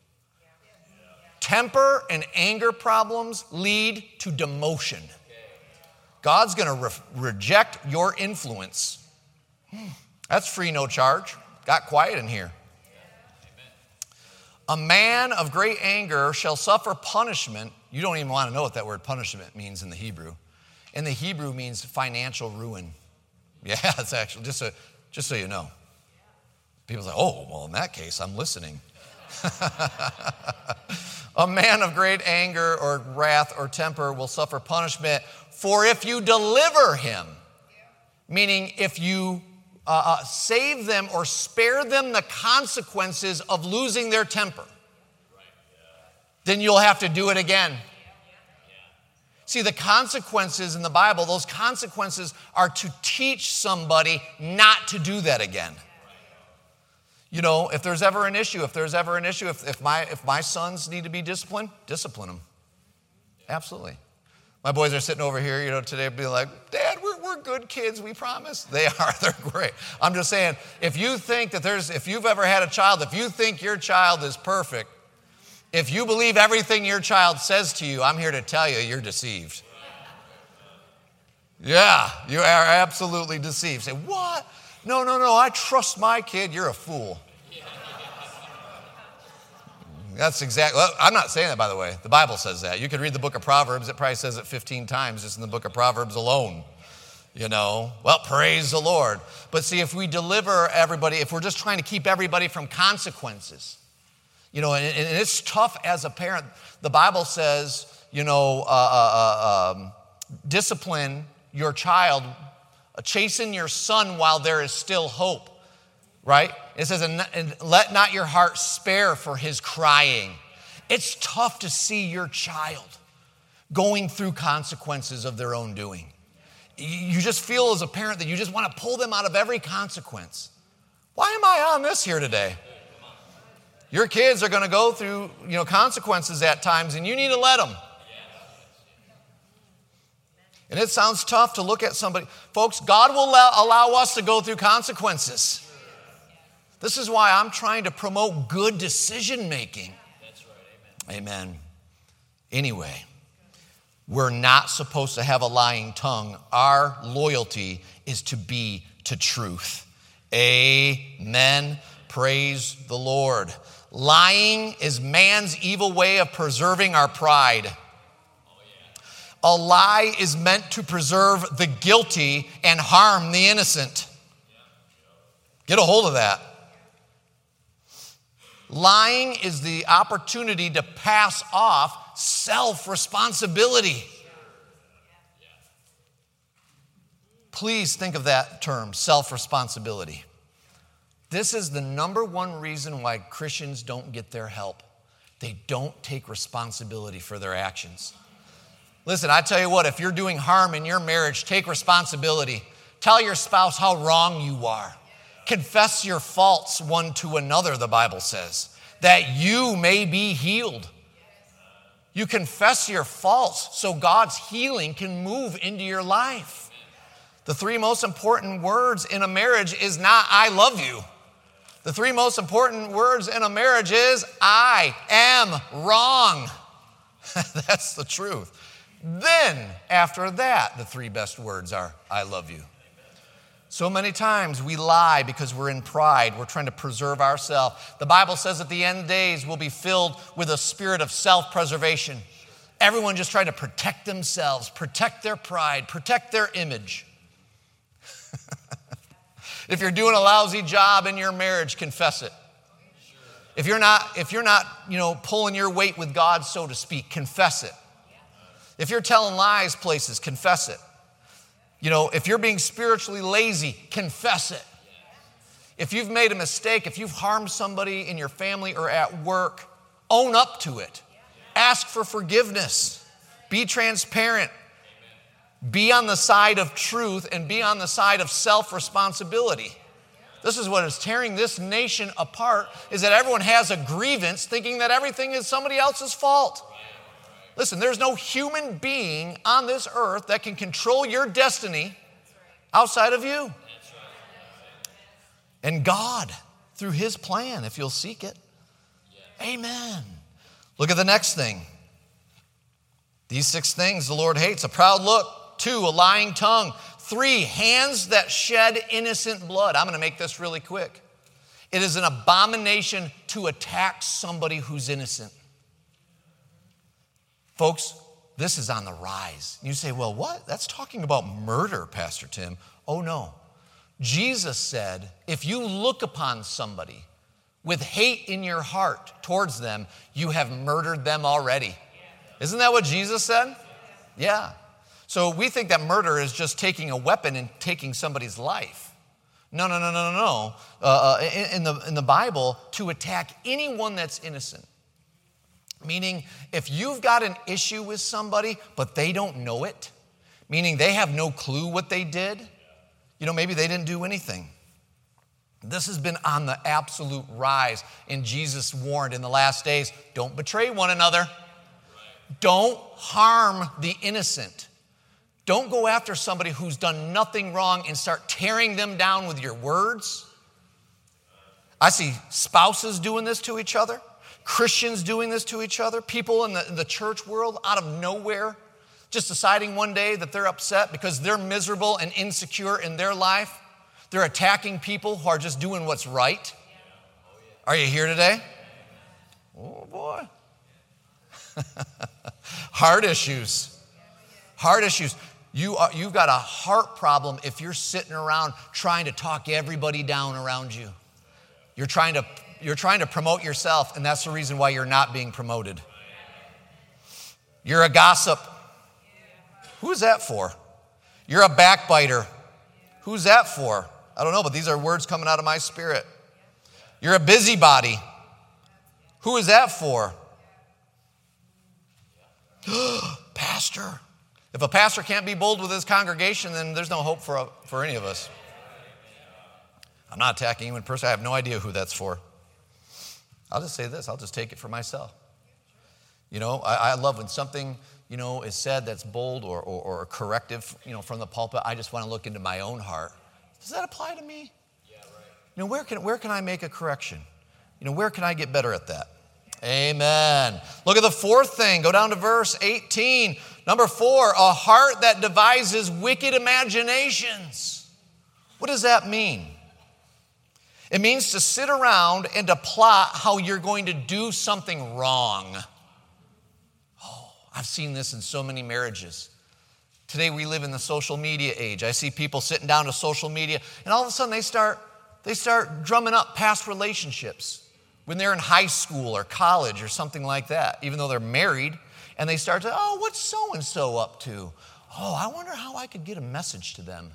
Temper and anger problems lead to demotion. God's going to re- reject your influence. That's free, no charge. Got quiet in here. A man of great anger shall suffer punishment. You don't even want to know what that word punishment means in the Hebrew. In the Hebrew means financial ruin. Yeah, it's actually, just so, just so you know. People say, oh, well, in that case, I'm listening. A man of great anger or wrath or temper will suffer punishment. For if you deliver him, meaning if you Uh, uh, save them or spare them the consequences of losing their temper, then you'll have to do it again. See, See, the consequences in the Bible, those consequences are to teach somebody not to do that again. You know, if there's ever an issue, if there's ever an issue, if, if, my, if my sons need to be disciplined, discipline them. Absolutely. My boys are sitting over here, you know, today being like, Dad, we're, we're good kids, we promise. They are, they're great. I'm just saying, if you think that there's, if you've ever had a child, if you think your child is perfect, if you believe everything your child says to you, I'm here to tell you, you're deceived. Yeah, you are absolutely deceived. Say, what? No, no, no, I trust my kid. You're a fool. That's exactly, well, I'm not saying that, by the way. The Bible says that. You could read the book of Proverbs. It probably says it fifteen times just in the book of Proverbs alone. You know, well, praise the Lord. But see, if we deliver everybody, if we're just trying to keep everybody from consequences, you know, and, and it's tough as a parent. The Bible says, you know, uh, uh, um, discipline your child, chasten your son while there is still hope. Right? It says, and let not your heart spare for his crying. It's tough to see your child going through consequences of their own doing. You just feel as a parent that you just want to pull them out of every consequence. Why am I on this here today? Your kids are going to go through, you know, consequences at times, and you need to let them. And it sounds tough to look at somebody. Folks, God will allow, allow us to go through consequences. This is why I'm trying to promote good decision making. That's right. Amen. Amen. Anyway, we're not supposed to have a lying tongue. Our loyalty is to be to truth. Amen. Praise the Lord. Lying is man's evil way of preserving our pride. A lie is meant to preserve the guilty and harm the innocent. Get a hold of that. Lying is the opportunity to pass off self-responsibility. Please think of that term, self-responsibility. This is the number one reason why Christians don't get their help. They don't take responsibility for their actions. Listen, I tell you what, if you're doing harm in your marriage, take responsibility. Tell your spouse how wrong you are. Confess your faults one to another, the Bible says, that you may be healed. You confess your faults so God's healing can move into your life. The three most important words in a marriage is not, I love you. The three most important words in a marriage is, I am wrong. That's the truth. Then, after that, the three best words are, I love you. So many times we lie because we're in pride. We're trying to preserve ourselves. The Bible says at the end days we'll be filled with a spirit of self-preservation. Everyone just trying to protect themselves, protect their pride, protect their image. If you're doing a lousy job in your marriage, confess it. If you're not, if you're not, you know, pulling your weight with God, so to speak, confess it. If you're telling lies places, confess it. You know, if you're being spiritually lazy, confess it. If you've made a mistake, if you've harmed somebody in your family or at work, own up to it. Ask for forgiveness. Be transparent. Be on the side of truth and be on the side of self-responsibility. This is what is tearing this nation apart, is that everyone has a grievance thinking that everything is somebody else's fault. Listen, there's no human being on this earth that can control your destiny outside of you. And God, through his plan, if you'll seek it. Amen. Look at the next thing. These six things the Lord hates: a proud look. Two, a lying tongue. Three, hands that shed innocent blood. I'm going to make this really quick. It is an abomination to attack somebody who's innocent. Folks, this is on the rise. You say, well, what? That's talking about murder, Pastor Tim. Oh, no. Jesus said, if you look upon somebody with hate in your heart towards them, you have murdered them already. Isn't that what Jesus said? Yeah. So we think that murder is just taking a weapon and taking somebody's life. No, no, no, no, no, no. Uh, in, in, the, in the Bible, to attack anyone that's innocent Meaning, if you've got an issue with somebody, but they don't know it, meaning they have no clue what they did, you know, maybe they didn't do anything. This has been on the absolute rise, and Jesus warned in the last days, don't betray one another. Don't harm the innocent. Don't go after somebody who's done nothing wrong and start tearing them down with your words. I see spouses doing this to each other, Christians doing this to each other, people in the, in the church world out of nowhere, just deciding one day that they're upset because they're miserable and insecure in their life. They're attacking people who are just doing what's right. Are you here today? Oh, boy. Heart issues. Heart issues. You are, you've got a heart problem if you're sitting around trying to talk everybody down around you. You're trying to, you're trying to promote yourself, and that's the reason why you're not being promoted. You're a gossip. Who's that for? You're a backbiter. Who's that for? I don't know, but these are words coming out of my spirit. You're a busybody. Who is that for? Pastor. If a pastor can't be bold with his congregation, then there's no hope for, for any of us. I'm not attacking you in person. I have no idea who that's for. I'll just say this. I'll just take it for myself. You know, I, I love when something, you know, is said that's bold or, or, or corrective, you know, from the pulpit. I just want to look into my own heart. Does that apply to me? Yeah, right. You know, where can, where can I make a correction? You know, where can I get better at that? Amen. Look at the fourth thing. Go down to verse eighteen. Number four, a heart that devises wicked imaginations. What does that mean? It means to sit around and to plot how you're going to do something wrong. Oh, I've seen this in so many marriages. Today we live in the social media age. I see people sitting down to social media, and all of a sudden they start, they start drumming up past relationships when they're in high school or college or something like that, even though they're married, and they start to, oh, what's so-and-so up to? Oh, I wonder how I could get a message to them.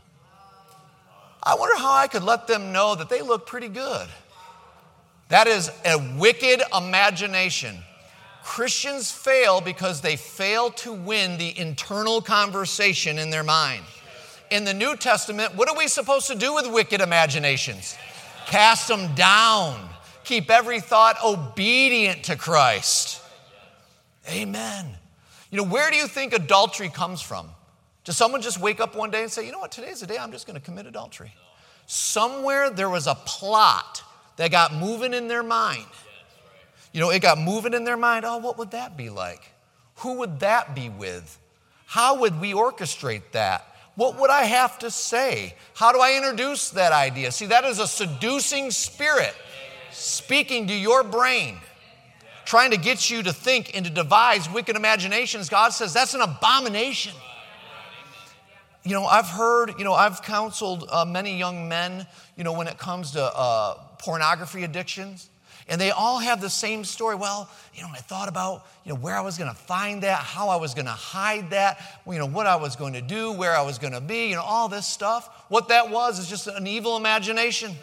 I wonder how I could let them know that they look pretty good. That is a wicked imagination. Christians fail because they fail to win the internal conversation in their mind. In the New Testament, what are we supposed to do with wicked imaginations? Cast them down. Keep every thought obedient to Christ. Amen. You know, where do you think adultery comes from? Does someone just wake up one day and say, you know what, today's the day I'm just going to commit adultery? Somewhere there was a plot that got moving in their mind. You know, it got moving in their mind. Oh, what would that be like? Who would that be with? How would we orchestrate that? What would I have to say? How do I introduce that idea? See, that is a seducing spirit speaking to your brain, trying to get you to think and to devise wicked imaginations. God says that's an abomination. You know, I've heard, you know, I've counseled uh, many young men, you know, when it comes to uh, pornography addictions. And they all have the same story. Well, you know, I thought about, you know, where I was going to find that, how I was going to hide that, you know, what I was going to do, where I was going to be, you know, all this stuff. What that was is just an evil imagination.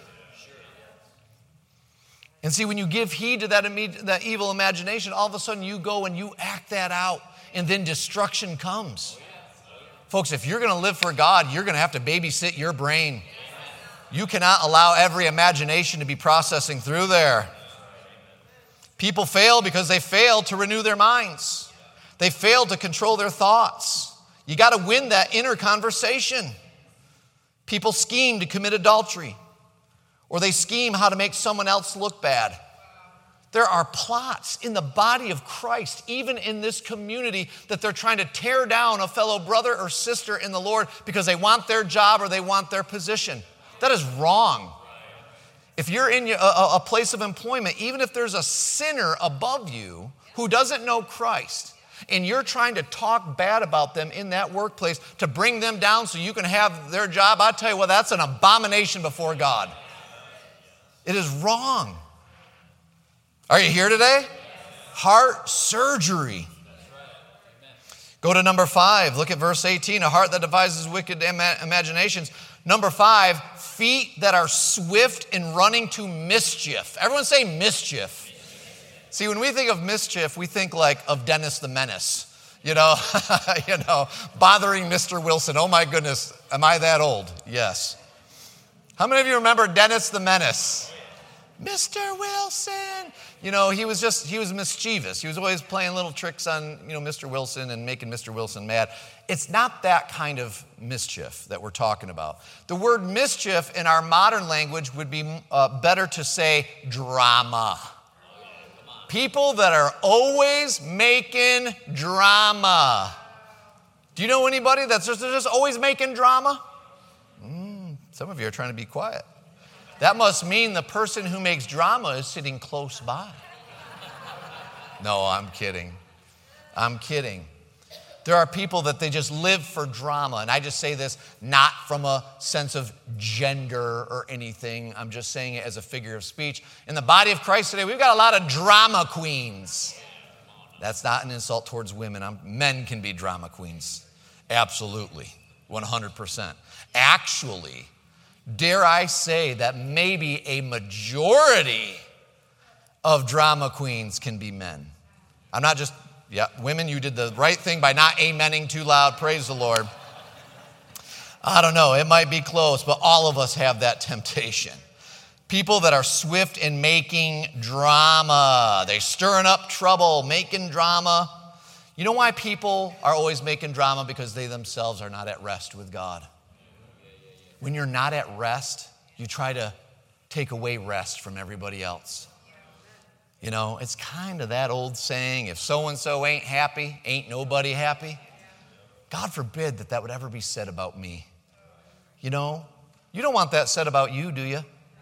And see, when you give heed to that, imme- that evil imagination, all of a sudden you go and you act that out, and then destruction comes. Folks, if you're going to live for God, you're going to have to babysit your brain. You cannot allow every imagination to be processing through there. People fail because they fail to renew their minds. They fail to control their thoughts. You got to win that inner conversation. People scheme to commit adultery, or they scheme how to make someone else look bad. There are plots in the body of Christ, even in this community, that they're trying to tear down a fellow brother or sister in the Lord because they want their job or they want their position. That is wrong. If you're in a, a place of employment, even if there's a sinner above you who doesn't know Christ, and you're trying to talk bad about them in that workplace to bring them down so you can have their job, I tell you what, that's an abomination before God. It is wrong. Are you here today? Heart surgery. Go to number five. Look at verse eighteen. A heart that devises wicked ima- imaginations. Number five, feet that are swift in running to mischief. Everyone say mischief. See, when we think of mischief, we think like of Dennis the Menace. You know, you know, bothering Mister Wilson. Oh my goodness, am I that old? Yes. How many of you remember Dennis the Menace? Mister Wilson. You know, he was just, he was mischievous. He was always playing little tricks on, you know, Mister Wilson and making Mister Wilson mad. It's not that kind of mischief that we're talking about. The word mischief in our modern language would be uh, better to say drama. People that are always making drama. Do you know anybody that's just, just always making drama? Mm, some of you are trying to be quiet. That must mean the person who makes drama is sitting close by. No, I'm kidding. I'm kidding. There are people that they just live for drama. And I just say this not from a sense of gender or anything. I'm just saying it as a figure of speech. In the body of Christ today, we've got a lot of drama queens. That's not an insult towards women. I'm, men can be drama queens. Absolutely. one hundred percent. Actually, dare I say that maybe a majority of drama queens can be men. I'm not just, yeah, women, you did the right thing by not amening too loud. Praise the Lord. I don't know, it might be close, but all of us have that temptation. People that are swift in making drama. They're stirring up trouble, making drama. You know why people are always making drama? Because they themselves are not at rest with God. When you're not at rest, you try to take away rest from everybody else. You know, it's kind of that old saying, if so-and-so ain't happy, ain't nobody happy. God forbid that that would ever be said about me. You know, you don't want that said about you, do you?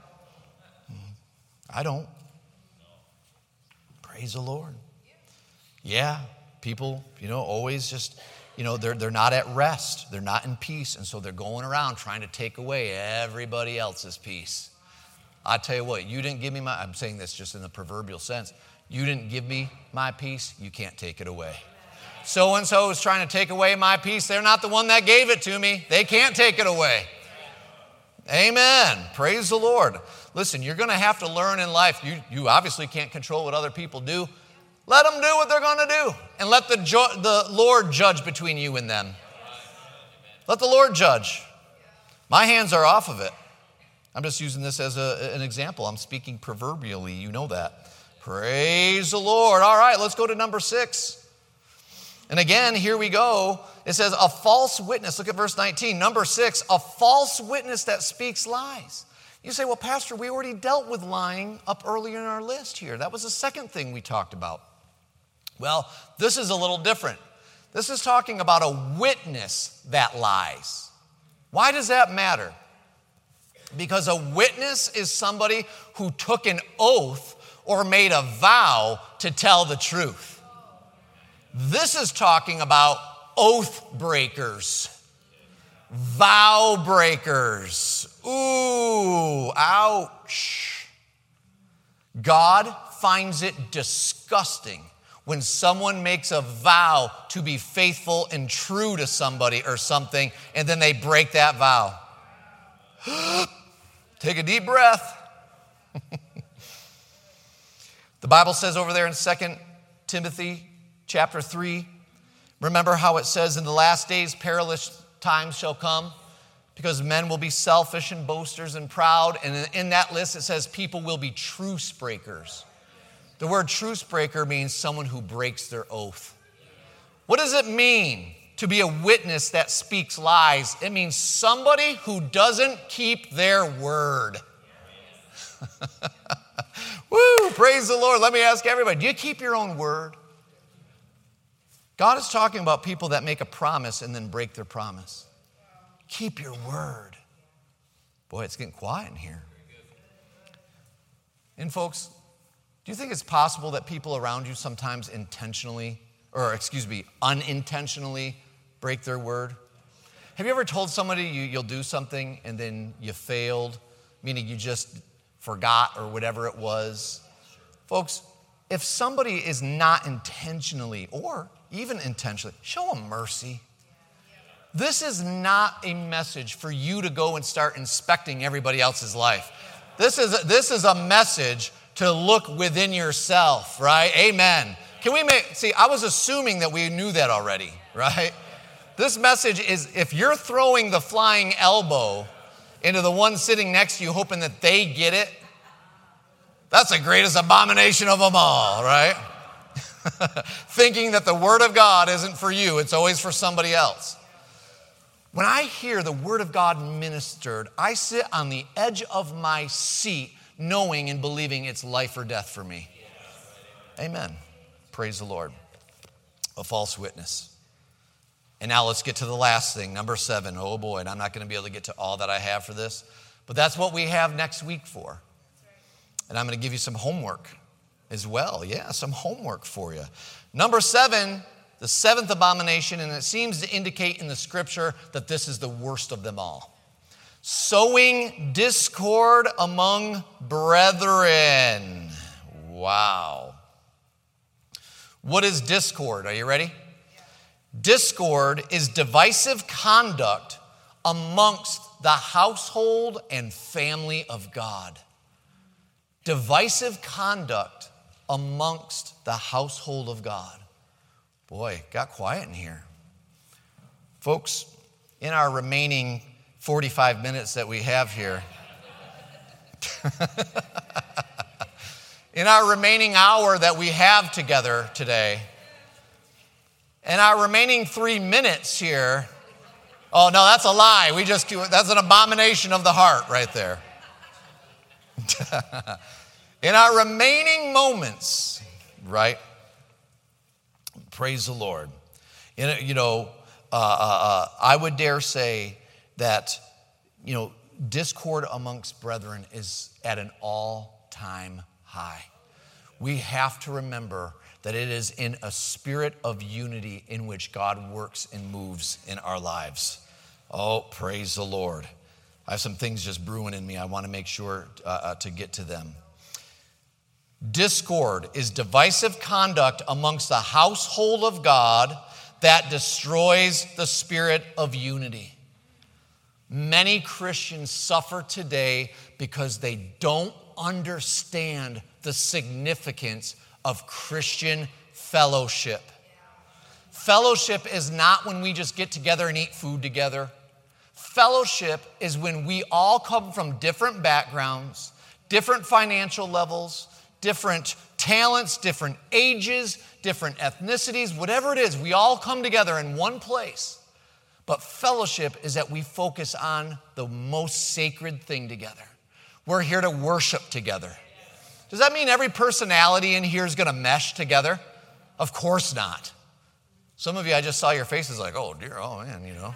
I don't. Praise the Lord. Yeah, people, you know, always just... You know, they're, they're not at rest. They're not in peace. And so they're going around trying to take away everybody else's peace. I tell you what, you didn't give me my, I'm saying this just in the proverbial sense. You didn't give me my peace, you can't take it away. So-and-so is trying to take away my peace. They're not the one that gave it to me. They can't take it away. Amen. Praise the Lord. Listen, you're going to have to learn in life. You, you obviously can't control what other people do. Let them do what they're going to do. And let the, jo- the Lord judge between you and them. Let the Lord judge. My hands are off of it. I'm just using this as a, an example. I'm speaking proverbially. You know that. Praise the Lord. All right, let's go to number six. And again, here we go. It says a false witness. Look at verse nineteen. Number six, a false witness that speaks lies. You say, well, Pastor, we already dealt with lying up earlier in our list here. That was the second thing we talked about. Well, this is a little different. This is talking about a witness that lies. Why does that matter? Because a witness is somebody who took an oath or made a vow to tell the truth. This is talking about oath breakers, vow breakers. Ooh, ouch. God finds it disgusting when someone makes a vow to be faithful and true to somebody or something, and then they break that vow. Take a deep breath. The Bible says over there in Second Timothy chapter three, remember how it says in the last days perilous times shall come because men will be selfish and boasters and proud. And in that list it says people will be truce breakers. The word truce breaker means someone who breaks their oath. What does it mean to be a witness that speaks lies? It means somebody who doesn't keep their word. Woo, praise the Lord. Let me ask everybody, do you keep your own word? God is talking about people that make a promise and then break their promise. Keep your word. Boy, it's getting quiet in here. And folks, do you think it's possible that people around you sometimes intentionally, or excuse me, unintentionally break their word? Have you ever told somebody you, you'll do something and then you failed, meaning you just forgot or whatever it was? Folks, if somebody is not intentionally or even intentionally, show them mercy. This is not a message for you to go and start inspecting everybody else's life. This is, this is a message to look within yourself, right? Amen. Can we make, see, I was assuming that we knew that already, right? This message is if you're throwing the flying elbow into the one sitting next to you, hoping that they get it, that's the greatest abomination of them all, right? Thinking that the Word of God isn't for you, it's always for somebody else. When I hear the Word of God ministered, I sit on the edge of my seat knowing and believing it's life or death for me. Amen. Praise the Lord. A false witness. And now let's get to the last thing, number seven. Oh boy, and I'm not going to be able to get to all that I have for this, but that's what we have next week for. And I'm going to give you some homework as well. Yeah, some homework for you. Number seven, the seventh abomination, and it seems to indicate in the scripture that this is the worst of them all. Sowing discord among brethren. Wow. What is discord? Are you ready? Discord is divisive conduct amongst the household and family of God. Divisive conduct amongst the household of God. Boy, got quiet in here. Folks, in our remaining forty-five minutes that we have here, in our remaining hour that we have together today, in our remaining three minutes here, oh no, that's a lie. We just, that's an abomination of the heart right there. In our remaining moments, right? Praise the Lord. In, you know, uh, uh, uh, I would dare say that, you know, discord amongst brethren is at an all-time high. We have to remember that it is in a spirit of unity in which God works and moves in our lives. Oh, praise the Lord. I have some things just brewing in me. I want to make sure uh, uh, to get to them. Discord is divisive conduct amongst the household of God that destroys the spirit of unity. Many Christians suffer today because they don't understand the significance of Christian fellowship. Fellowship is not when we just get together and eat food together. Fellowship is when we all come from different backgrounds, different financial levels, different talents, different ages, different ethnicities, whatever it is, we all come together in one place. But fellowship is that we focus on the most sacred thing together. We're here to worship together. Does that mean every personality in here is going to mesh together? Of course not. Some of you, I just saw your faces like, oh dear, oh man, you know.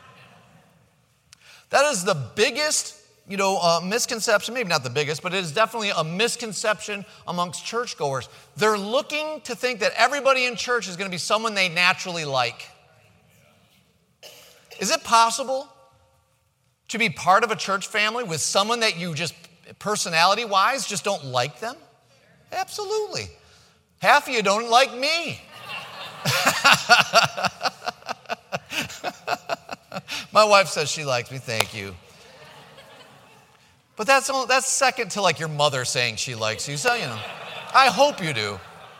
That is the biggest, you know, uh, misconception, maybe not the biggest, but it is definitely a misconception amongst churchgoers. They're looking to think that everybody in church is going to be someone they naturally like. Is it possible to be part of a church family with someone that you just, personality-wise, just don't like them? Absolutely. Half of you don't like me. My wife says she likes me, thank you. But that's only, that's second to like your mother saying she likes you, so you know. I hope you do.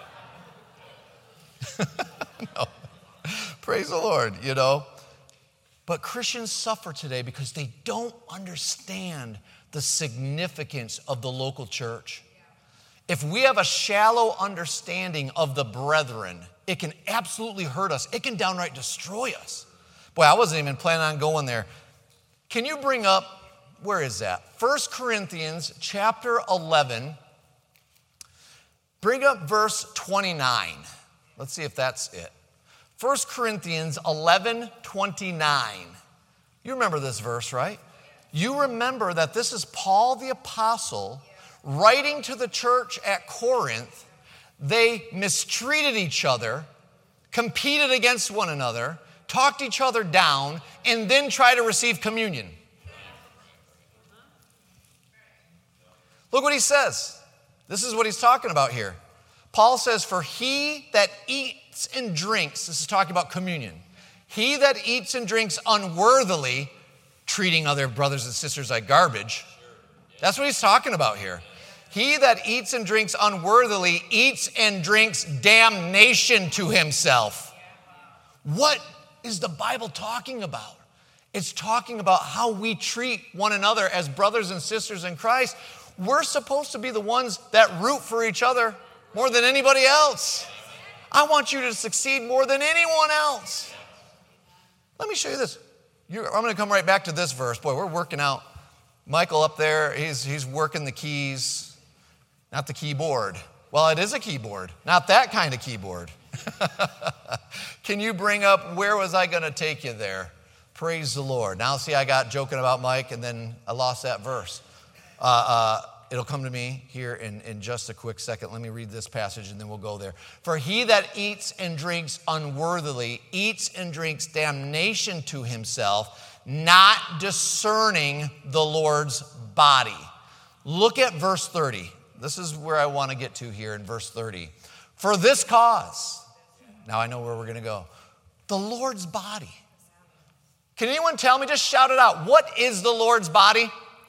No. Praise the Lord, you know. But Christians suffer today because they don't understand the significance of the local church. If we have a shallow understanding of the brethren, it can absolutely hurt us. It can downright destroy us. Boy, I wasn't even planning on going there. Can you bring up, where is that? First Corinthians chapter eleven. Bring up verse twenty-nine. Let's see if that's it. First Corinthians eleven twenty-nine. You remember this verse, right? You remember that this is Paul the apostle writing to the church at Corinth. They mistreated each other, competed against one another, talked each other down, and then tried to receive communion. Look what he says. This is what he's talking about here. Paul says, for he that eats and drinks, this is talking about communion, he that eats and drinks unworthily, treating other brothers and sisters like garbage, that's what he's talking about here. he that eats and drinks unworthily eats and drinks damnation to himself. What is the Bible talking about? It's talking about how we treat one another as brothers and sisters in Christ. We're supposed to be the ones that root for each other more than anybody else. I want you to succeed more than anyone else. Let me show you this. You're, I'm going to come right back to this verse. Boy, we're working out. Michael up there, he's, he's working the keys, not the keyboard. Well, it is a keyboard, not that kind of keyboard. Can you bring up, where was I going to take you there? Praise the Lord. Now, see, I got joking about Mike, and then I lost that verse. Uh, uh, it'll come to me here in, in just a quick second. Let me read this passage, and then we'll go there. For he that eats and drinks unworthily eats and drinks damnation to himself, not discerning the Lord's body. Look at verse thirty. This is where I want to get to here in verse thirty. For this cause, now I know where we're going to go, the Lord's body. Can anyone tell me, just shout it out, what is the Lord's body?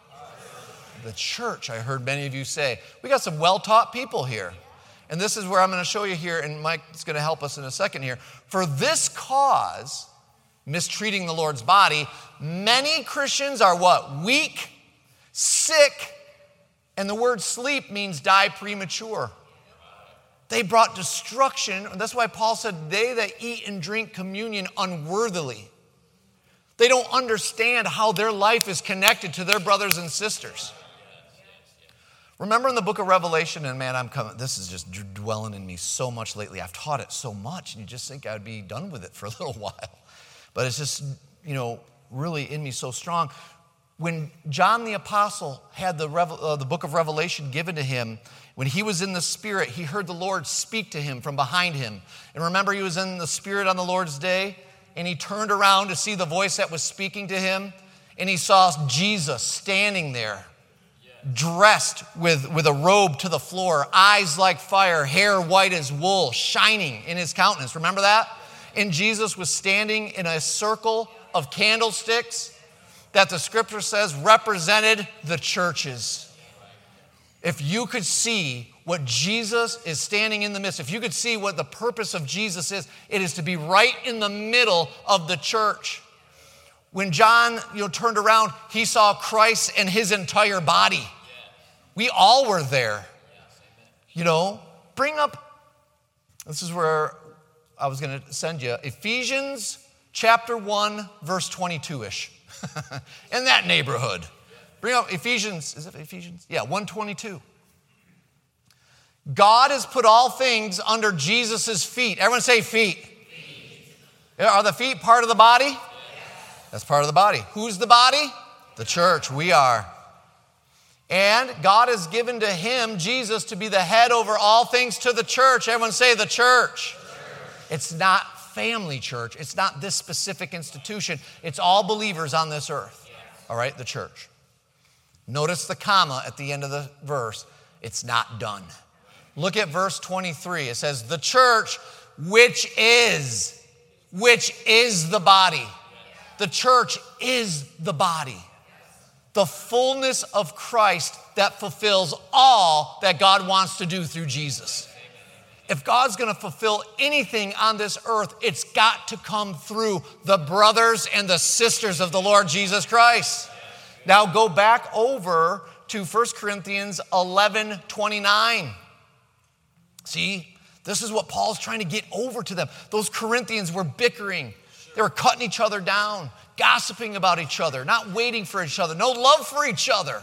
The church, I heard many of you say. We got some well-taught people here. And this is where I'm going to show you here, and Mike's going to help us in a second here. For this cause, mistreating the Lord's body, many Christians are what? Weak, sick, and the word sleep means die premature. They brought destruction, and that's why Paul said, they that eat and drink communion unworthily. They don't understand how their life is connected to their brothers and sisters. Remember in the book of Revelation, and man, I'm coming, this is just dwelling in me so much lately. I've taught it so much, and you just think I'd be done with it for a little while. But it's just, you know, really in me so strong. When John the Apostle had the, Revel, uh, the book of Revelation given to him, when he was in the Spirit, he heard the Lord speak to him from behind him. And remember, he was in the Spirit on the Lord's day, and he turned around to see the voice that was speaking to him, and he saw Jesus standing there, dressed with, with a robe to the floor, eyes like fire, hair white as wool, shining in his countenance. Remember that? And Jesus was standing in a circle of candlesticks that the scripture says represented the churches. If you could see what Jesus is standing in the midst, if you could see what the purpose of Jesus is, it is to be right in the middle of the church. When John, you know, turned around, he saw Christ and his entire body. We all were there. You know, bring up, this is where I was going to send you, Ephesians chapter one, verse twenty-two-ish. In that neighborhood. Bring up Ephesians, is it Ephesians? Yeah, one twenty-two. God has put all things under Jesus' feet. Everyone say feet. Feet. Are the feet part of the body? Yes. That's part of the body. Who's the body? The church. We are. And God has given to him, Jesus, to be the head over all things to the church. Everyone say the church. church. It's not family church. It's not this specific institution. It's all believers on this earth. All right, the church. Notice the comma at the end of the verse. It's not done. Look at verse twenty-three. It says, the church, which is, which is the body. The church is the body. The fullness of Christ that fulfills all that God wants to do through Jesus. If God's going to fulfill anything on this earth, it's got to come through the brothers and the sisters of the Lord Jesus Christ. Now go back over to First Corinthians eleven twenty-nine. See, this is what Paul's trying to get over to them. Those Corinthians were bickering. They were cutting each other down, gossiping about each other, not waiting for each other, no love for each other.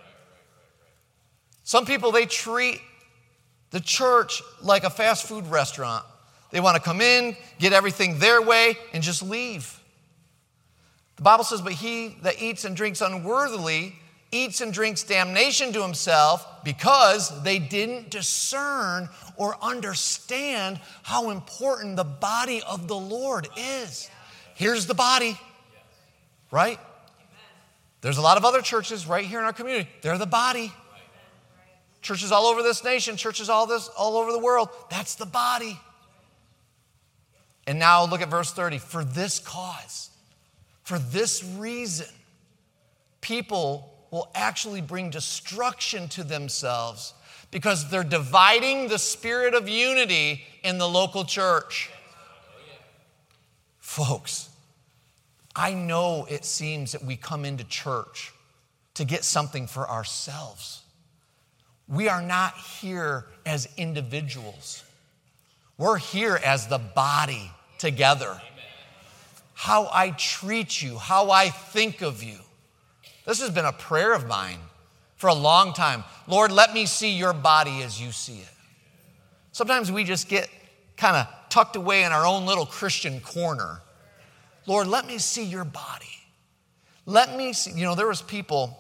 Some people, they treat the church like a fast food restaurant. They want to come in, get everything their way, and just leave. The Bible says, but he that eats and drinks unworthily eats and drinks damnation to himself because they didn't discern or understand how important the body of the Lord is. Here's the body, right? There's a lot of other churches right here in our community. They're the body. Churches all over this nation, churches all this all over the world. That's the body. And now look at verse thirty. For this cause, for this reason, people will actually bring destruction to themselves because they're dividing the spirit of unity in the local church. Folks, I know it seems that we come into church to get something for ourselves. We are not here as individuals. We're here as the body together. How I treat you, how I think of you. This has been a prayer of mine for a long time. Lord, let me see your body as you see it. Sometimes we just get kind of tucked away in our own little Christian corner. Lord, let me see your body. Let me see, you know, there was people,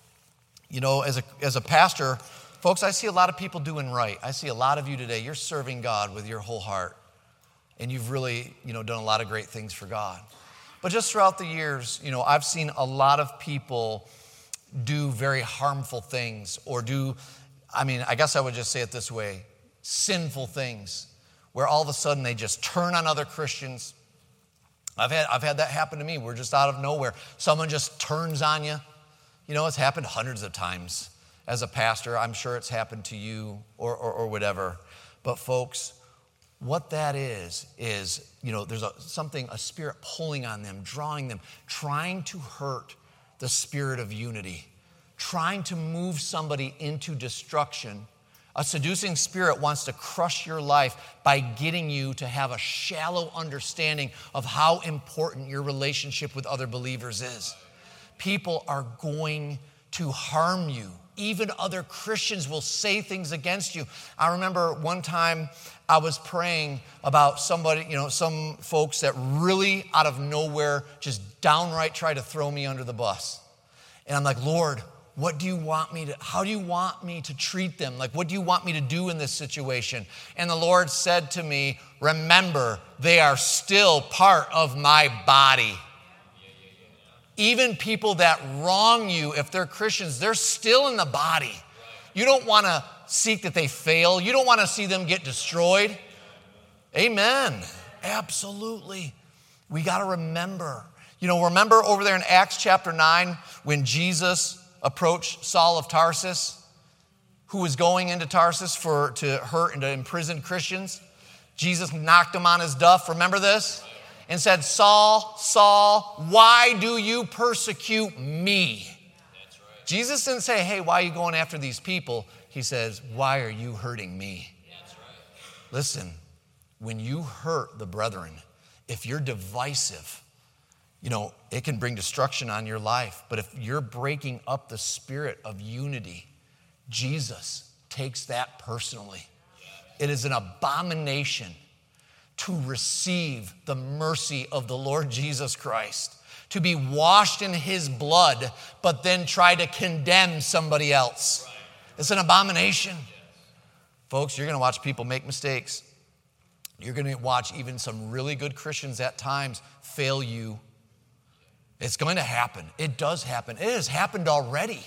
you know, as a, as a pastor, folks, I see a lot of people doing right. I see a lot of you today, you're serving God with your whole heart. And you've really, you know, done a lot of great things for God. But just throughout the years, you know, I've seen a lot of people do very harmful things or do, I mean, I guess I would just say it this way, sinful things, where all of a sudden they just turn on other Christians. I've had, I've had that happen to me. We're just out of nowhere. Someone just turns on you. You know, it's happened hundreds of times. As a pastor, I'm sure it's happened to you or, or, or whatever. But folks, what that is, is, you know, there's a, something, a spirit pulling on them, drawing them, trying to hurt the spirit of unity, trying to move somebody into destruction. A seducing spirit wants to crush your life by getting you to have a shallow understanding of how important your relationship with other believers is. People are going to harm you. Even other Christians will say things against you. I remember one time I was praying about somebody, you know, some folks that really out of nowhere just downright try to throw me under the bus. And I'm like, Lord, what do you want me to, how do you want me to treat them? Like, what do you want me to do in this situation? And the Lord said to me, remember, they are still part of my body. Even people that wrong you, if they're Christians, they're still in the body. You don't want to seek that they fail. You don't want to see them get destroyed. Amen. Absolutely. We got to remember. You know, remember over there in Acts chapter nine when Jesus approached Saul of Tarsus, who was going into Tarsus for to hurt and to imprison Christians? Jesus knocked him on his duff. Remember this? And said, Saul, Saul, why do you persecute me? That's right. Jesus didn't say, hey, why are you going after these people? He says, why are you hurting me? That's right. Listen, when you hurt the brethren, if you're divisive, you know, it can bring destruction on your life. But if you're breaking up the spirit of unity, Jesus takes that personally. It is an abomination to receive the mercy of the Lord Jesus Christ, to be washed in his blood, but then try to condemn somebody else. It's an abomination. Folks, you're going to watch people make mistakes. You're going to watch even some really good Christians at times fail you. It's going to happen. It does happen. It has happened already,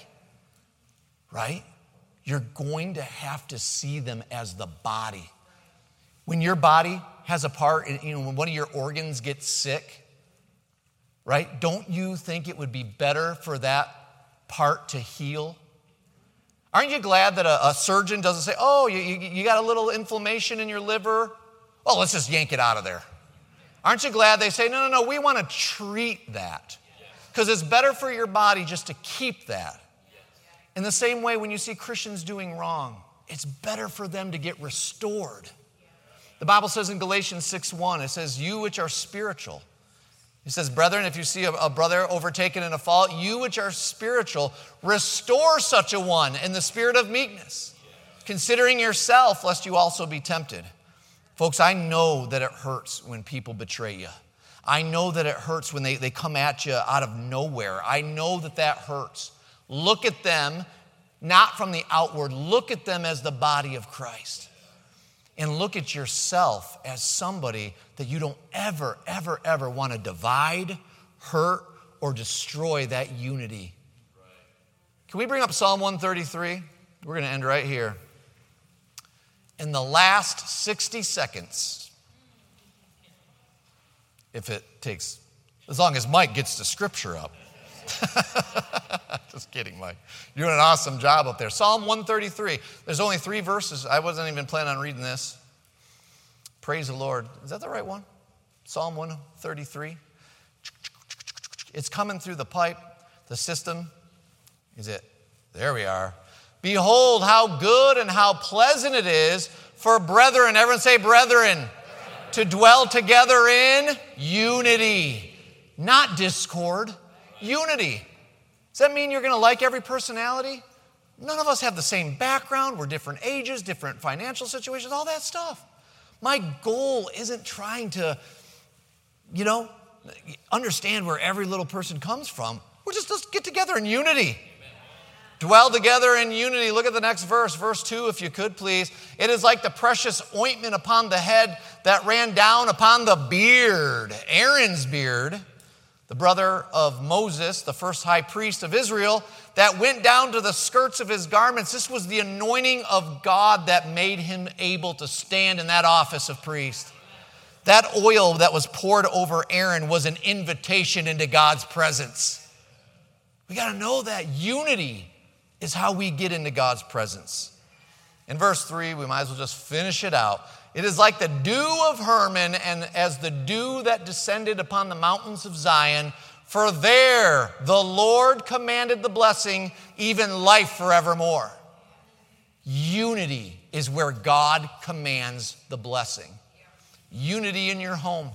right? You're going to have to see them as the body. When your body has a part, you know, when one of your organs gets sick, right? Don't you think it would be better for that part to heal? Aren't you glad that a, a surgeon doesn't say, oh, you, you, you got a little inflammation in your liver? Oh, let's just yank it out of there. Aren't you glad they say, no, no, no, we want to treat that. Because it's better for your body just to keep that. In the same way, when you see Christians doing wrong, it's better for them to get restored. The Bible says in Galatians six one, it says, you which are spiritual. It says, brethren, if you see a, a brother overtaken in a fault, you which are spiritual, restore such a one in the spirit of meekness, considering yourself, lest you also be tempted. Folks, I know that it hurts when people betray you. I know that it hurts when they, they come at you out of nowhere. I know that that hurts. Look at them, not from the outward. Look at them as the body of Christ. And look at yourself as somebody that you don't ever, ever, ever want to divide, hurt, or destroy that unity. Can we bring up Psalm one thirty-three? We're going to end right here. In the last sixty seconds, if it takes, as long as Mike gets the scripture up. Just kidding, Mike. You're doing an awesome job up there. Psalm one thirty-three. There's only three verses. I wasn't even planning on reading this. Praise the Lord. Is that the right one? Psalm one thirty-three. It's coming through the pipe, the system. Is it? There we are. Behold, how good and how pleasant it is for brethren, everyone say brethren, brethren, to dwell together in unity, not discord, unity. Does that mean you're going to like every personality? None of us have the same background. We're different ages, different financial situations, all that stuff. My goal isn't trying to, you know, understand where every little person comes from. We're just, let's get together in unity. Dwell together in unity. Look at the next verse, verse two, if you could, please. It is like the precious ointment upon the head that ran down upon the beard, Aaron's beard, the brother of Moses, the first high priest of Israel, that went down to the skirts of his garments. This was the anointing of God that made him able to stand in that office of priest. That oil that was poured over Aaron was an invitation into God's presence. We got to know that unity is how we get into God's presence. In verse three, we might as well just finish it out. It is like the dew of Hermon, and as the dew that descended upon the mountains of Zion, for there the Lord commanded the blessing, even life forevermore. Unity is where God commands the blessing. Unity in your home.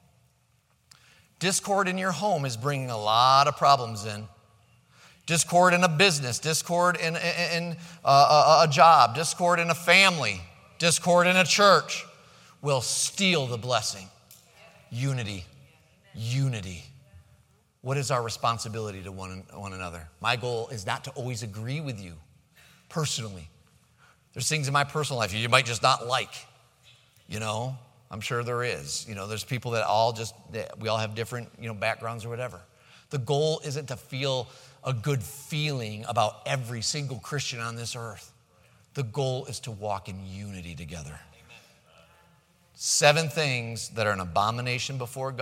Discord in your home is bringing a lot of problems in. Discord in a business, discord in, in, in a, a, a job, discord in a family, discord in a church will steal the blessing. Unity. Unity. What is our responsibility to one, one another? My goal is not to always agree with you personally. There's things in my personal life you might just not like, you know. I'm sure there is. You know, there's people that all just, we all have different, you know, backgrounds or whatever. The goal isn't to feel a good feeling about every single Christian on this earth. The goal is to walk in unity together. Seven things that are an abomination before God.